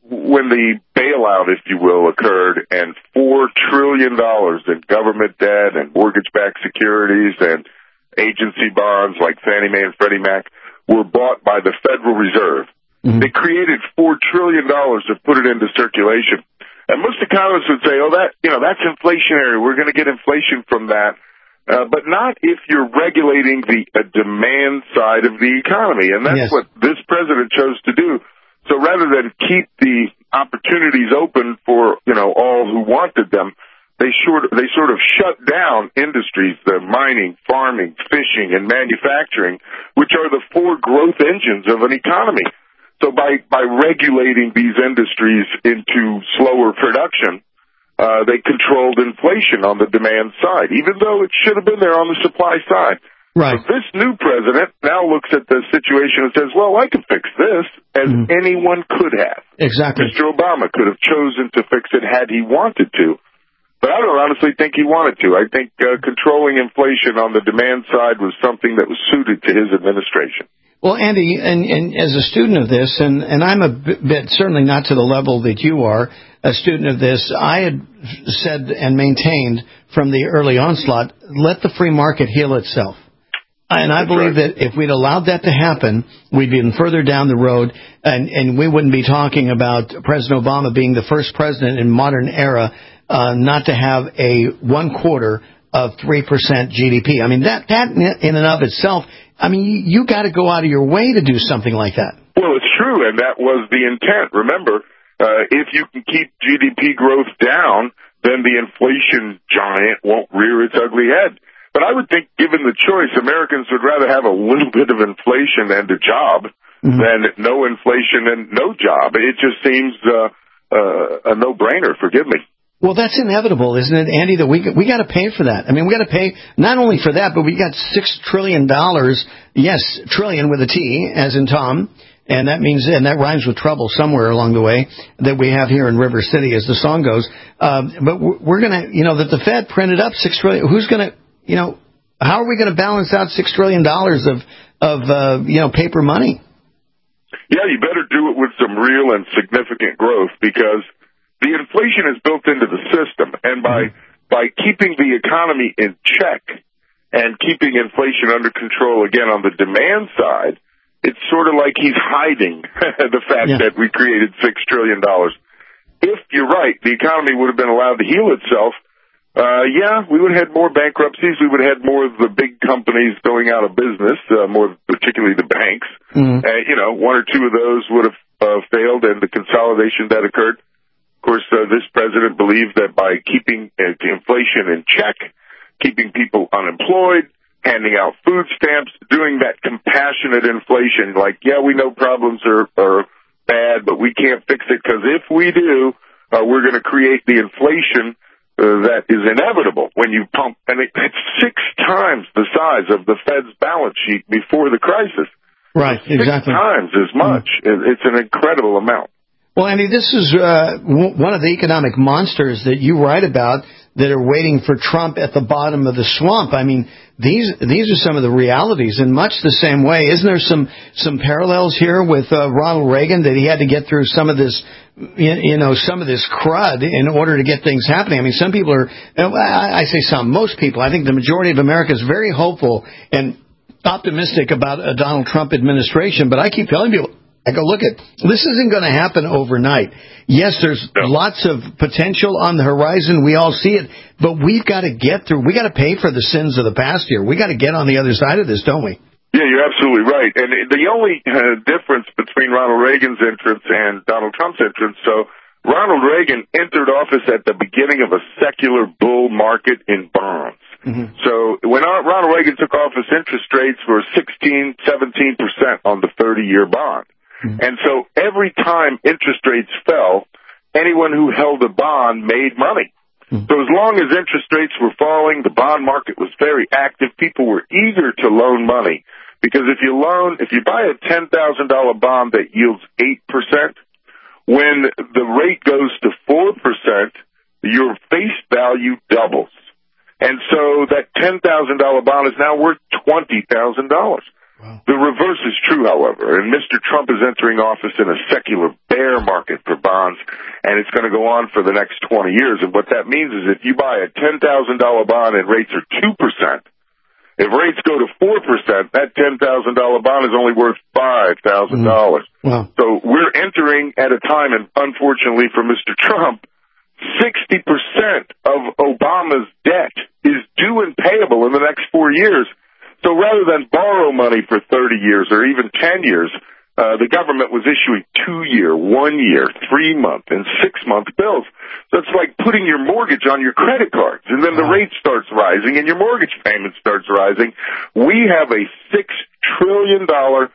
when the bailout, if you will, occurred and four trillion dollars in government debt and mortgage-backed securities and agency bonds like Fannie Mae and Freddie Mac were bought by the Federal Reserve. Mm-hmm. They created four trillion dollars to put it into circulation. And most economists would say, oh, that, you know, that's inflationary. We're going to get inflation from that. Uh, but not if you're regulating the uh, demand side of the economy. And that's yes. what this president chose to do. So rather than keep the opportunities open for, you know, all who wanted them, they sort, they sort of shut down industries, the mining, farming, fishing, and manufacturing, which are the four growth engines of an economy. So by, by regulating these industries into slower production, Uh, they controlled inflation on the demand side, even though it should have been there on the supply side. Right. So this new president now looks at the situation and says, well, I can fix this, as mm. anyone could have. Exactly. Mister Obama could have chosen to fix it had he wanted to. But I don't honestly think he wanted to. I think uh, controlling inflation on the demand side was something that was suited to his administration. Well, Andy, and, and as a student of this, and, and I'm a bit, certainly not to the level that you are, a student of this, I had said and maintained from the early onslaught, let the free market heal itself. And I That's believe right. that if we'd allowed that to happen, we'd be further down the road, and, and we wouldn't be talking about President Obama being the first president in modern era uh, not to have a one quarter of three percent G D P. I mean, that, that in and of itself, I mean, you, you got to go out of your way to do something like that. Well, it's true, and that was the intent. Remember, Uh, if you can keep G D P growth down, then the inflation giant won't rear its ugly head. But I would think, given the choice, Americans would rather have a little bit of inflation and a job mm-hmm. than no inflation and no job. It just seems uh, uh, a no-brainer, forgive me. Well, that's inevitable, isn't it, Andy, that we we got to pay for that. I mean, we got to pay not only for that, but we got six trillion dollars, yes, trillion with a T, as in Tom, and that means, and that rhymes with trouble somewhere along the way, that we have here in River City, as the song goes. Um, but we're going to, you know, that the Fed printed up six trillion. Who's going to, you know, how are we going to balance out six trillion dollars of, of, uh, you know, paper money? Yeah, you better do it with some real and significant growth, because the inflation is built into the system. And by, mm-hmm. by keeping the economy in check and keeping inflation under control, again, on the demand side, it's sort of like he's hiding the fact yeah. that we created six trillion dollars. If you're right, the economy would have been allowed to heal itself. Uh, yeah, we would have had more bankruptcies. We would have had more of the big companies going out of business, uh, more particularly the banks. Mm-hmm. Uh, you know, one or two of those would have uh, failed, and the consolidation that occurred. Of course, uh, this president believed that by keeping uh, inflation in check, keeping people unemployed, handing out food stamps, doing that compassionate inflation, like, yeah, we know problems are, are bad, but we can't fix it, because if we do, uh, we're going to create the inflation uh, that is inevitable when you pump. And it, it's six times the size of the Fed's balance sheet before the crisis. Right, six exactly. Six times as much. Mm. It's an incredible amount. Well, Andy, this is uh, w- one of the economic monsters that you write about that are waiting for Trump at the bottom of the swamp. I mean, these these are some of the realities in much the same way. Isn't there some some parallels here with uh, Ronald Reagan, that he had to get through some of this, you know, some of this crud in order to get things happening? I mean, some people are, I say some, most people, I think the majority of America is very hopeful and optimistic about a Donald Trump administration, but I keep telling people, I go, look at, this isn't going to happen overnight. Yes, there's lots of potential on the horizon. We all see it, but we've got to get through. We got to pay for the sins of the past here. We got to get on the other side of this, don't we? Yeah, you're absolutely right. And the only uh, difference between Ronald Reagan's entrance and Donald Trump's entrance, so Ronald Reagan entered office at the beginning of a secular bull market in bonds. Mm-hmm. So when Ronald Reagan took office, interest rates were sixteen, seventeen percent on the thirty-year bond. Mm-hmm. And so every time interest rates fell, anyone who held a bond made money. Mm-hmm. So as long as interest rates were falling, the bond market was very active. People were eager to loan money, because if you loan, if you buy a ten thousand dollars bond that yields eight percent, when the rate goes to four percent, your face value doubles. And so that ten thousand dollars bond is now worth twenty thousand dollars. Wow. The reverse is true, however, and Mister Trump is entering office in a secular bear market for bonds, and it's going to go on for the next twenty years. And what that means is if you buy a ten thousand dollars bond and rates are two percent, if rates go to four percent, that ten thousand dollars bond is only worth five thousand dollars. Mm. Wow. So we're entering at a time, and unfortunately for Mister Trump, sixty percent of Obama's debt is due and payable in the next four years. So rather than borrow money for thirty years or even ten years, uh, the government was issuing two-year, one-year, three-month, and six-month bills. So it's like putting your mortgage on your credit cards, and then the rate starts rising and your mortgage payment starts rising. We have a six trillion dollars,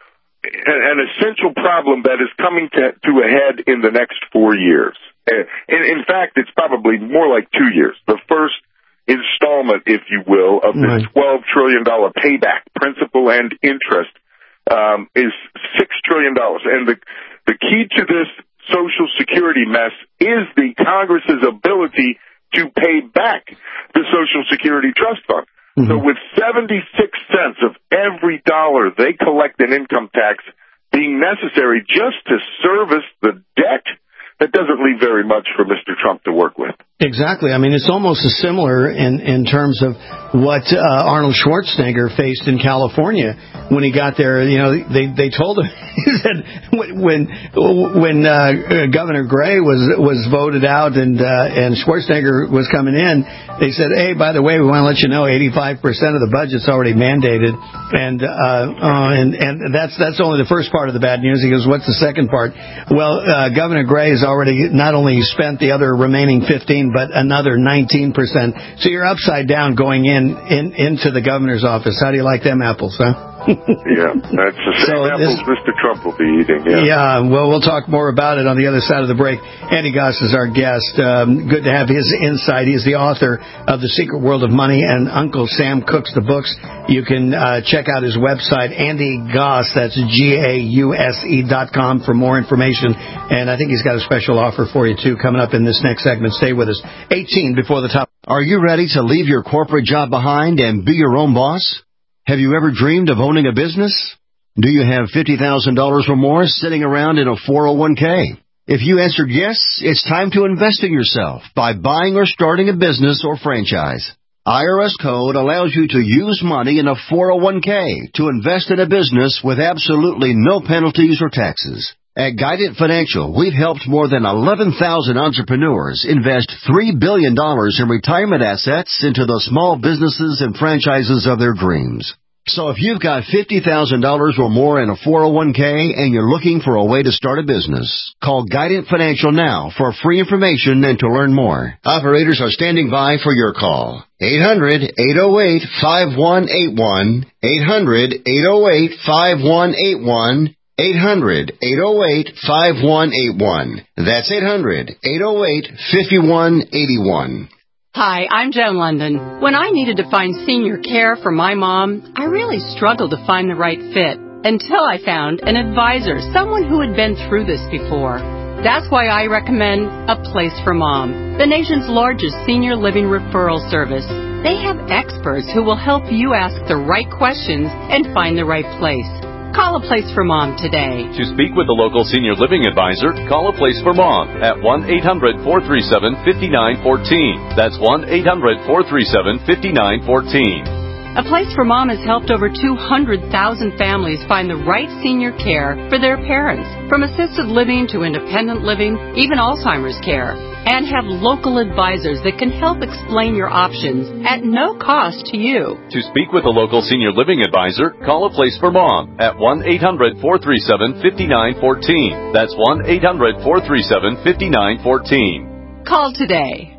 an essential problem that is coming to, to a head in the next four years. In, in fact, it's probably more like two years. The first installment, if you will, of this twelve trillion dollars payback, principal and interest, um, is six trillion dollars. And the, the key to this Social Security mess is the Congress's ability to pay back the Social Security Trust Fund. Mm-hmm. So with seventy-six cents of every dollar they collect in income tax being necessary just to service the debt, that doesn't leave very much for Mister Trump to work with. Exactly. I mean, it's almost similar in, in terms of what uh, Arnold Schwarzenegger faced in California when he got there. You know, they they told him, he said, when when uh, Governor Gray was was voted out and uh, and Schwarzenegger was coming in, they said, hey, by the way, we want to let you know eighty-five percent of the budget's already mandated, and uh, uh, and and that's that's only the first part of the bad news. He goes, what's the second part? Well, uh, Governor Gray has already not only spent the other remaining fifteen, but another nineteen percent. So you're upside down going in, in into the governor's office. How do you like them apples, huh? Yeah, that's the same so apples this, Mister Trump will be eating. Yeah. yeah, well, we'll talk more about it on the other side of the break. Andy Goss is our guest. Um, good to have his insight. He's the author of The Secret World of Money and Uncle Sam Cooks the Books. You can uh, check out his website, Andy Goss, that's G A U S E dot com, for more information. And I think he's got a special offer for you, too, coming up in this next segment. Stay with us. eighteen before the top. Are you ready to leave your corporate job behind and be your own boss? Have you ever dreamed of owning a business? Do you have fifty thousand dollars or more sitting around in a four oh one k? If you answered yes, it's time to invest in yourself by buying or starting a business or franchise. I R S Code allows you to use money in a four oh one k to invest in a business with absolutely no penalties or taxes. At Guidant Financial, we've helped more than eleven thousand entrepreneurs invest three billion dollars in retirement assets into the small businesses and franchises of their dreams. So if you've got fifty thousand dollars or more in a four oh one k and you're looking for a way to start a business, call Guidant Financial now for free information and to learn more. Operators are standing by for your call. eight hundred, eight oh eight, five one eight one, eight hundred, eight oh eight, five one eight one, eight hundred, eight oh eight, five one eight one. That's eight hundred, eight oh eight, five one eight one. Hi, I'm Joan London. When I needed to find senior care for my mom, I really struggled to find the right fit until I found an advisor, someone who had been through this before. That's why I recommend A Place for Mom, the nation's largest senior living referral service. They have experts who will help you ask the right questions and find the right place. Call A Place for Mom today. To speak with a local senior living advisor, call A Place for Mom at one eight hundred, four three seven, five nine one four. That's one eight hundred, four three seven, five nine one four. A Place for Mom has helped over two hundred thousand families find the right senior care for their parents, from assisted living to independent living, even Alzheimer's care, and have local advisors that can help explain your options at no cost to you. To speak with a local senior living advisor, call A Place for Mom at one eight hundred, four three seven, five nine one four. That's one eight hundred, four three seven, five nine one four. Call today.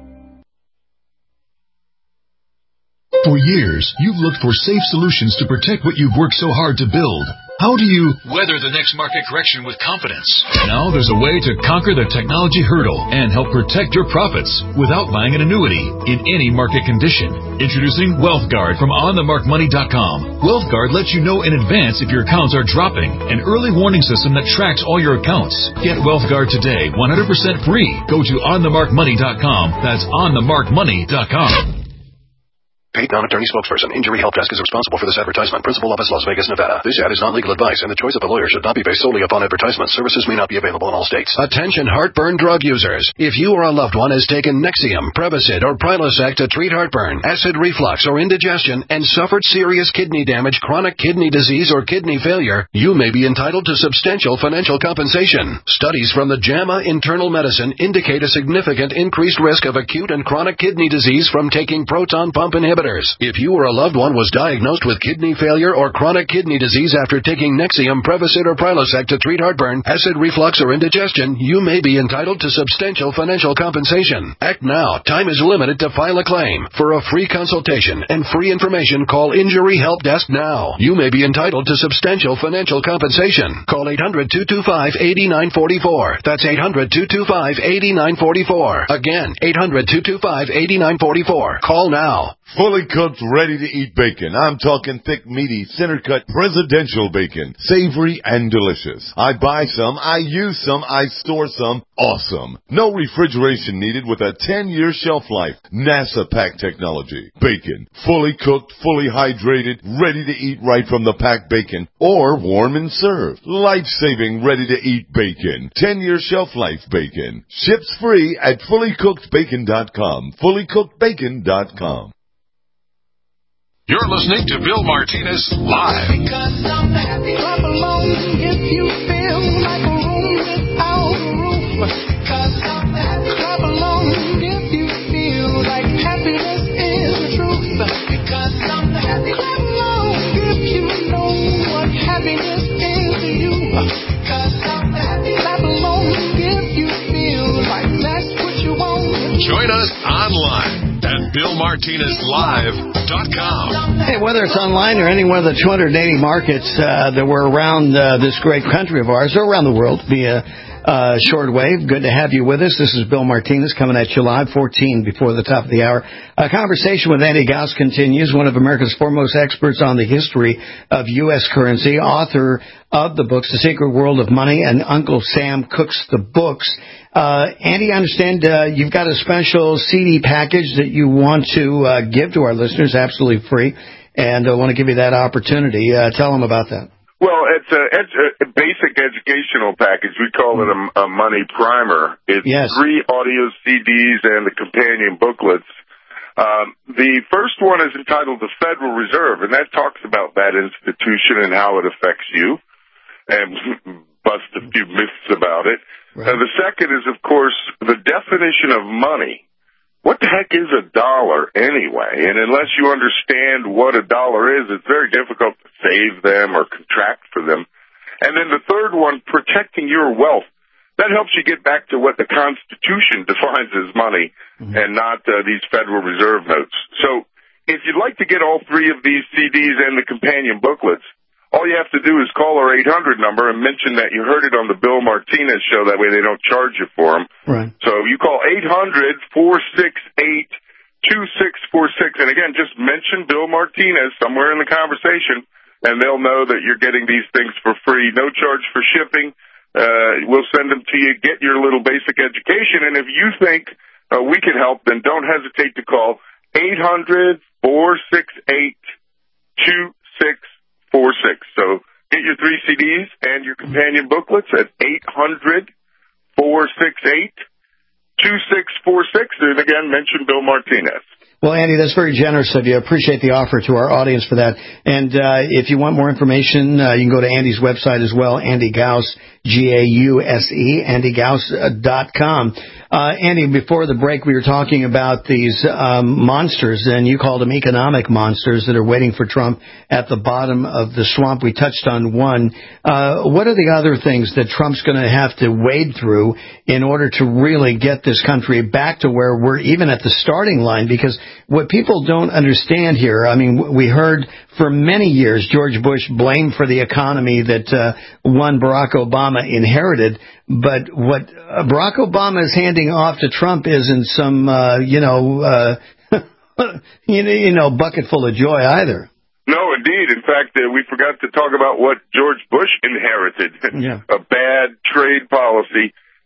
For years, you've looked for safe solutions to protect what you've worked so hard to build. How do you weather the next market correction with confidence? Now there's a way to conquer the technology hurdle and help protect your profits without buying an annuity in any market condition. Introducing WealthGuard from on the mark money dot com. WealthGuard lets you know in advance if your accounts are dropping. An early warning system that tracks all your accounts. Get WealthGuard today, one hundred percent free. Go to on the mark money dot com. That's on the mark money dot com. Paid non-attorney spokesperson. Injury Help Desk is responsible for this advertisement. Principal office, Las Vegas, Nevada. This ad is not legal advice, and the choice of a lawyer should not be based solely upon advertisement. Services may not be available in all states. Attention heartburn drug users. If you or a loved one has taken Nexium, Prevacid, or Prilosec to treat heartburn, acid reflux, or indigestion, and suffered serious kidney damage, chronic kidney disease, or kidney failure, you may be entitled to substantial financial compensation. Studies from the JAMA Internal Medicine indicate a significant increased risk of acute and chronic kidney disease from taking proton pump inhibitors. If you or a loved one was diagnosed with kidney failure or chronic kidney disease after taking Nexium, Prevacid, or Prilosec to treat heartburn, acid reflux, or indigestion, you may be entitled to substantial financial compensation. Act now. Time is limited to file a claim. For a free consultation and free information, call Injury Help Desk now. You may be entitled to substantial financial compensation. Call eight hundred, two two five, eight nine four four. That's eight hundred, two two five, eight nine four four. Again, eight hundred, two two five, eight nine four four. Call now. Fully cooked, ready-to-eat bacon. I'm talking thick, meaty, center-cut, presidential bacon. Savory and delicious. I buy some, I use some, I store some. Awesome. No refrigeration needed with a ten-year shelf life. NASA pack technology. Bacon. Fully cooked, fully hydrated, ready to eat right from the packed bacon. Or warm and served. Life-saving, ready-to-eat bacon. ten-year shelf life bacon. Ships free at fully cooked bacon dot com. fully cooked bacon dot com. You're listening to Bill Martinez Live. Because I'm happy, clap along if you feel like a room without a roof. Because I'm happy, clap along if you feel like happiness is the truth. Because I'm happy, clap along if you know what happiness is to you. Because I'm happy, clap along if you feel like that's what you want. Join us online at Bill Martinez Live dot com. Hey, whether it's online or any one of the two hundred eighty markets uh, that were around uh, this great country of ours, or around the world via uh, shortwave, good to have you with us. This is Bill Martinez coming at you live, fourteen before the top of the hour. A conversation with Andy Gauss continues, one of America's foremost experts on the history of U S currency, author of the books The Secret World of Money and Uncle Sam Cooks the Books. Uh, Andy, I understand uh, you've got a special C D package that you want to uh, give to our listeners, absolutely free, and I want to give you that opportunity. Uh, tell them about that. Well, it's a, it's a basic educational package. We call it a, a money primer. It's yes. three audio C Ds and the companion booklets. Um, the first one is entitled The Federal Reserve, and that talks about that institution and how it affects you, and bust a few myths about it. Right. Uh, the second is, of course, the definition of money. What the heck is a dollar anyway? And unless you understand what a dollar is, it's very difficult to save them or contract for them. And then the third one, protecting your wealth. That helps you get back to what the Constitution defines as money, mm-hmm. and not uh, these Federal Reserve notes. So if you'd like to get all three of these C Ds and the companion booklets, all you have to do is call our eight hundred number and mention that you heard it on the Bill Martinez show. That way they don't charge you for them. Right. So you call eight hundred, four six eight, two six four six. And again, just mention Bill Martinez somewhere in the conversation, and they'll know that you're getting these things for free. No charge for shipping. Uh, we'll send them to you. Get your little basic education. And if you think uh, we can help, then don't hesitate to call eight hundred, four six eight, two six four six. So get your three C Ds and your companion booklets at eight hundred, four six eight, two six four six. And again, mention Bill Martinez. Well, Andy, that's very generous of you. I appreciate the offer to our audience for that. And uh, if you want more information, uh, you can go to Andy's website as well, Andy Gauss, G A U S E, Andy Gauss dot com. Uh, Andy, before the break, we were talking about these um, monsters, and you called them economic monsters that are waiting for Trump at the bottom of the swamp. We touched on one. Uh, what are the other things that Trump's going to have to wade through in order to really get this country back to where we're even at the starting line? Because what people don't understand here, I mean, we heard for many years George Bush blamed for the economy that uh, one Barack Obama inherited. But what uh, Barack Obama is handing off to Trump isn't some, uh, you know, uh, you know, you know, bucket full of joy either. No, indeed. In fact, uh, we forgot to talk about what George Bush inherited. Yeah. A bad trade policy.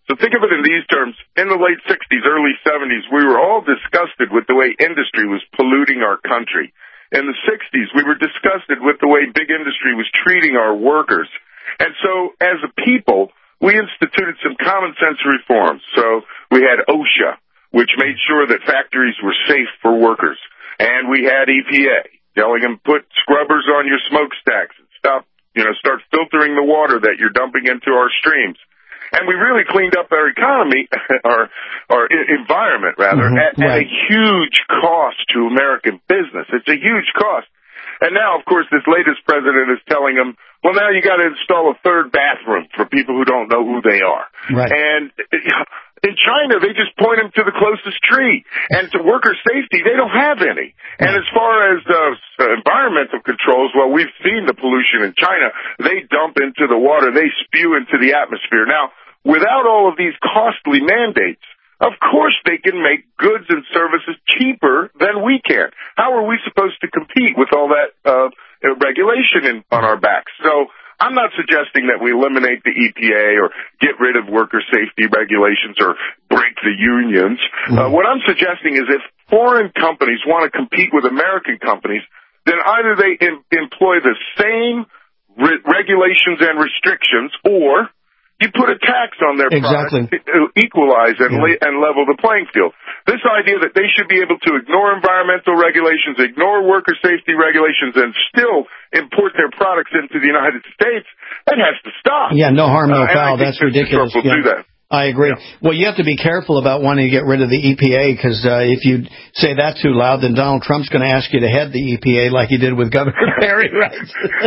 So think of it in these terms. In the late sixties, early seventies, we were all disgusted with the way industry was polluting our country. In the sixties, we were disgusted with the way big industry was treating our workers. And so, as a people, we instituted some common sense reforms. So we had OSHA, which made sure that factories were safe for workers. And we had E P A, telling them put scrubbers on your smokestacks and stop, you know, start filtering the water that you're dumping into our streams. And we really cleaned up our economy, our, our environment, rather, mm-hmm. at, right. at a huge cost to American business. It's a huge cost. And now, of course, this latest president is telling them, well, now you got to install a third bathroom for people who don't know who they are. Right. And in China, they just point them to the closest tree. And to worker safety, they don't have any. And as far as uh, environmental controls, well, we've seen the pollution in China. They dump into the water. They spew into the atmosphere. Now, without all of these costly mandates, of course they can make goods and services cheaper than we can. How are we supposed to compete with all that uh, regulation in, on our backs? So I'm not suggesting that we eliminate the E P A or get rid of worker safety regulations or break the unions. Mm-hmm. Uh, what I'm suggesting is if foreign companies want to compete with American companies, then either they in, employ the same re- regulations and restrictions, or you put a tax on their exactly. product to equalize and, yeah. la- and level the playing field. This idea that they should be able to ignore environmental regulations, ignore worker safety regulations, and still import their products into the United States, that has to stop. Yeah, no harm, no uh, foul. That's ridiculous. Will yeah. do that. I agree. Yeah. Well, you have to be careful about wanting to get rid of the E P A because uh, if you say that too loud, then Donald Trump's going to ask you to head the E P A like he did with Governor Perry, right?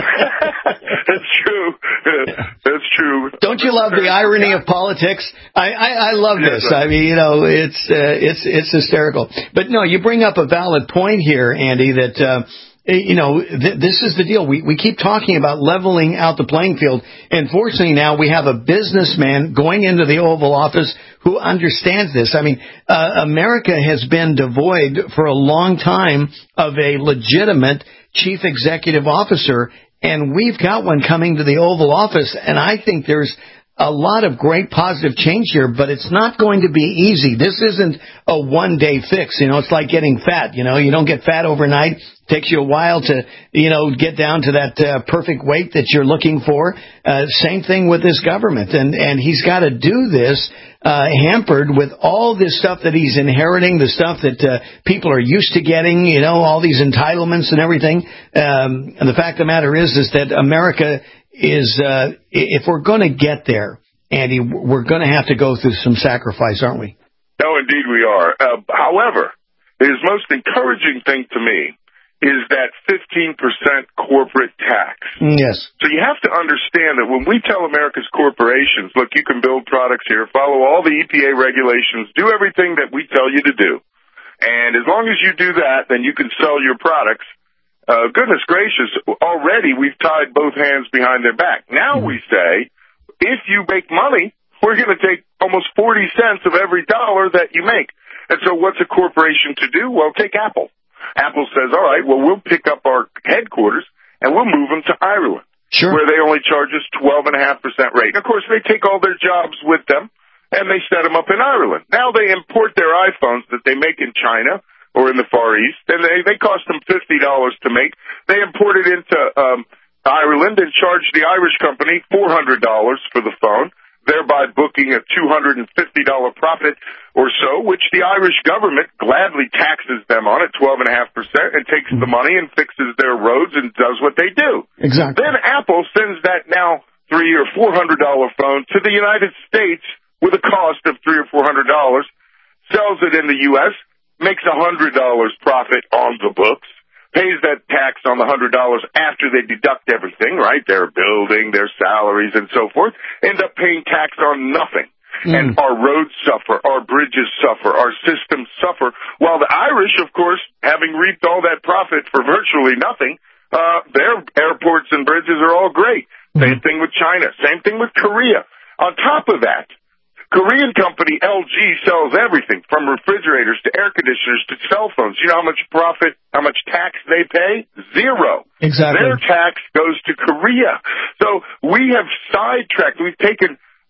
That's true. That's true. Don't you love the irony of politics? I, I, I love this. I mean, you know, it's uh, it's it's hysterical. But no, you bring up a valid point here, Andy, that. Uh, You know, th- this is the deal. We we keep talking about leveling out the playing field. And fortunately now we have a businessman going into the Oval Office who understands this. I mean, uh, America has been devoid for a long time of a legitimate chief executive officer, and we've got one coming to the Oval Office. And I think there's a lot of great positive change here, but it's not going to be easy. This isn't a one-day fix. You know, it's like getting fat. You know, you don't get fat overnight. It takes you a while to, you know, get down to that uh, perfect weight that you're looking for. Uh, same thing with this government. And, and he's got to do this uh, hampered with all this stuff that he's inheriting, the stuff that uh, people are used to getting, you know, all these entitlements and everything. Um, and the fact of the matter is, is that America is, uh, if we're going to get there, Andy, we're going to have to go through some sacrifice, aren't we? No, indeed we are. Uh, however, his most encouraging thing to me is that fifteen percent corporate tax. Yes. So you have to understand that when we tell America's corporations, look, you can build products here, follow all the E P A regulations, do everything that we tell you to do, and as long as you do that, then you can sell your products. Uh, goodness gracious, already we've tied both hands behind their back. Now we say, if you make money, we're going to take almost forty cents of every dollar that you make. And so what's a corporation to do? Well, take Apple. Apple says, all right, well, we'll pick up our headquarters and we'll move them to Ireland, sure. where they only charge us twelve point five percent rate. And of course, they take all their jobs with them and they set them up in Ireland. Now they import their iPhones that they make in China or in the Far East, and they, they cost them fifty dollars to make. They import it into um, Ireland and charge the Irish company four hundred dollars for the phone, thereby booking a two hundred fifty dollars profit or so, which the Irish government gladly taxes them on at twelve point five percent and takes the money and fixes their roads and does what they do. Exactly. Then Apple sends that now three or four hundred dollars phone to the United States with a cost of three or four hundred dollars, sells it in the U S, makes a hundred dollars profit on the books, pays that tax on the hundred dollars after they deduct everything, right? Their building, their salaries, and so forth, end up paying tax on nothing. Mm. And our roads suffer, our bridges suffer, our systems suffer, while the Irish, of course, having reaped all that profit for virtually nothing, uh, their airports and bridges are all great. Mm. Same thing with China. Same thing with Korea. On top of that, Korean company L G sells everything from refrigerators to air conditioners to cell phones. You know how much profit, how much tax they pay? Zero. Exactly. Their tax goes to Korea. So we have sidetracked. We've taken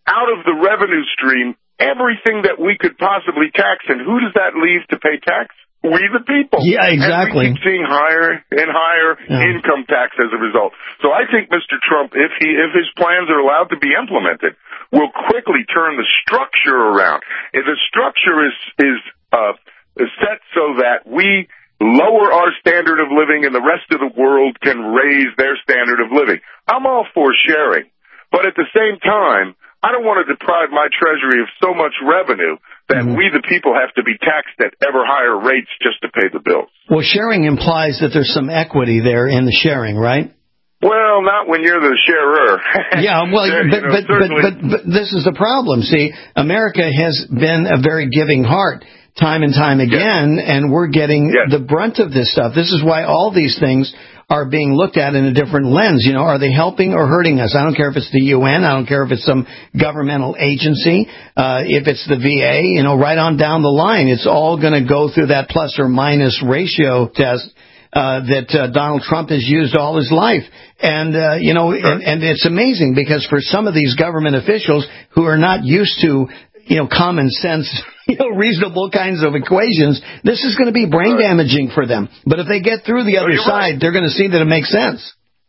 out of the revenue stream everything that we could possibly tax. And who does that leave to pay tax? We the people. Yeah, exactly. And we keep seeing higher and higher yeah. income tax as a result. So I think Mister Trump, if he if his plans are allowed to be implemented, will quickly turn the structure around. If the structure is is uh is set so that we lower our standard of living and the rest of the world can raise their standard of living, I'm all for sharing. But at the same time, I don't want to deprive my treasury of so much revenue that mm-hmm. we, the people, have to be taxed at ever higher rates just to pay the bills. Well, sharing implies that there's some equity there in the sharing, right? Well, not when you're the sharer. Yeah, well, yeah, but, you know, but, but, but, but this is the problem. See, America has been a very giving heart time and time again, yes. and we're getting yes. the brunt of this stuff. This is why all these things are being looked at in a different lens. You know, are they helping or hurting us? I don't care if it's the U N. I don't care if it's some governmental agency. Uh, if it's the V A, you know, right on down the line, it's all going to go through that plus or minus ratio test uh, that uh, Donald Trump has used all his life. And, uh, you know, and, and it's amazing because for some of these government officials who are not used to, you know, common sense, you know, reasonable kinds of equations, this is going to be brain damaging for them. But if they get through the other oh, side, right. they're going to see that it makes sense.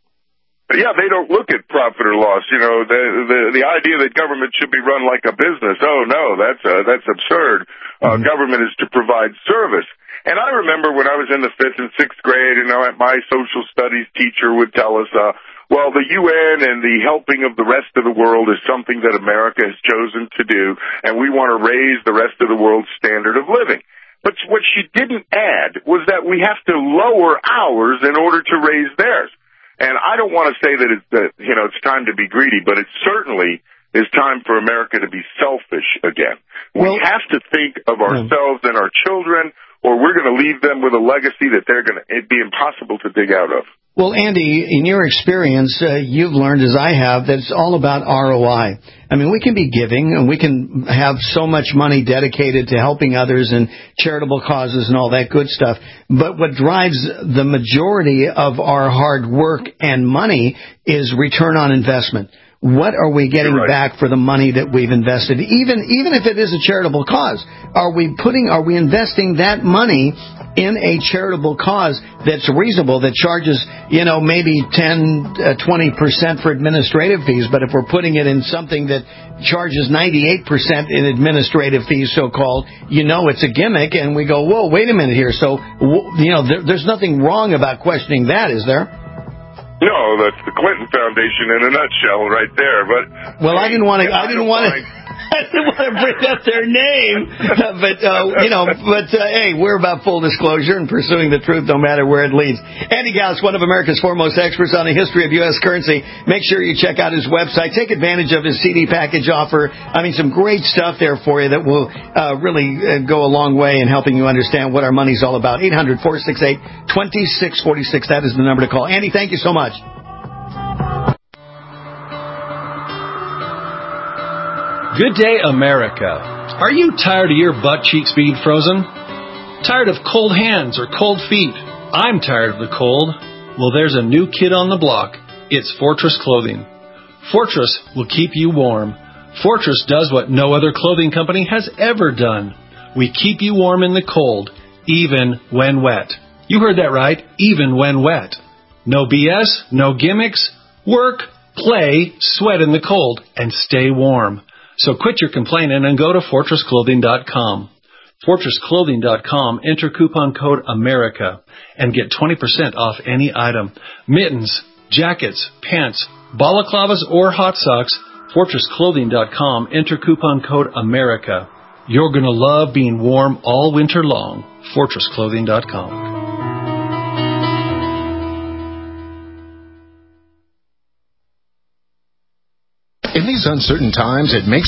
Yeah, they don't look at profit or loss. You know, the the, the idea that government should be run like a business. Oh no, that's uh, that's absurd. Uh, mm-hmm. Government is to provide service. And I remember when I was in the fifth and sixth grade, you know, my social studies teacher would tell us, uh, well, the U N and the helping of the rest of the world is something that America has chosen to do, and we want to raise the rest of the world's standard of living. But what she didn't add was that we have to lower ours in order to raise theirs. And I don't want to say that it's, that, you know, it's time to be greedy, but it certainly is time for America to be selfish again. Well, we have to think of ourselves and our children, or we're going to leave them with a legacy that they're going to, it'd be impossible to dig out of. Well, Andy, in your experience, uh, you've learned, as I have, that it's all about R O I. I mean, we can be giving, and we can have so much money dedicated to helping others and charitable causes and all that good stuff. But what drives the majority of our hard work and money is return on investment. What are we getting right. back for the money that we've invested? Even even if it is a charitable cause, are we putting, are we investing that money in a charitable cause that's reasonable, that charges, you know, maybe ten, twenty percent for administrative fees, but if we're putting it in something that charges ninety-eight percent in administrative fees, so-called, you know it's a gimmick, and we go, whoa, wait a minute here. So, you know, there, there's nothing wrong about questioning that, is there? No, that's the Clinton Foundation in a nutshell, right there. But well, I didn't want to. I didn't want to. I didn't want to bring up their name, but uh, you know. But uh, hey, we're about full disclosure and pursuing the truth, no matter where it leads. Andy Gauss, one of America's foremost experts on the history of U S currency. Make sure you check out his website. Take advantage of his C D package offer. I mean, some great stuff there for you that will uh, really uh, go a long way in helping you understand what our money's all about. eight hundred, four six eight, two six four six. That is the number to call. Andy, thank you so much. Good day, America. Are you tired of your butt cheeks being frozen? Tired of cold hands or cold feet? I'm tired of the cold. Well, there's a new kid on the block. It's Fortress Clothing. Fortress will keep you warm. Fortress does what no other clothing company has ever done. We keep you warm in the cold, even when wet. You heard that right, even when wet. No B S, no gimmicks. Work, play, sweat in the cold, and stay warm. So quit your complaining and go to fortress clothing dot com. fortress clothing dot com, enter coupon code AMERICA and get twenty percent off any item. Mittens, jackets, pants, balaclavas, or hot socks, fortress clothing dot com, enter coupon code AMERICA. You're going to love being warm all winter long. fortress clothing dot com. In these uncertain times, it makes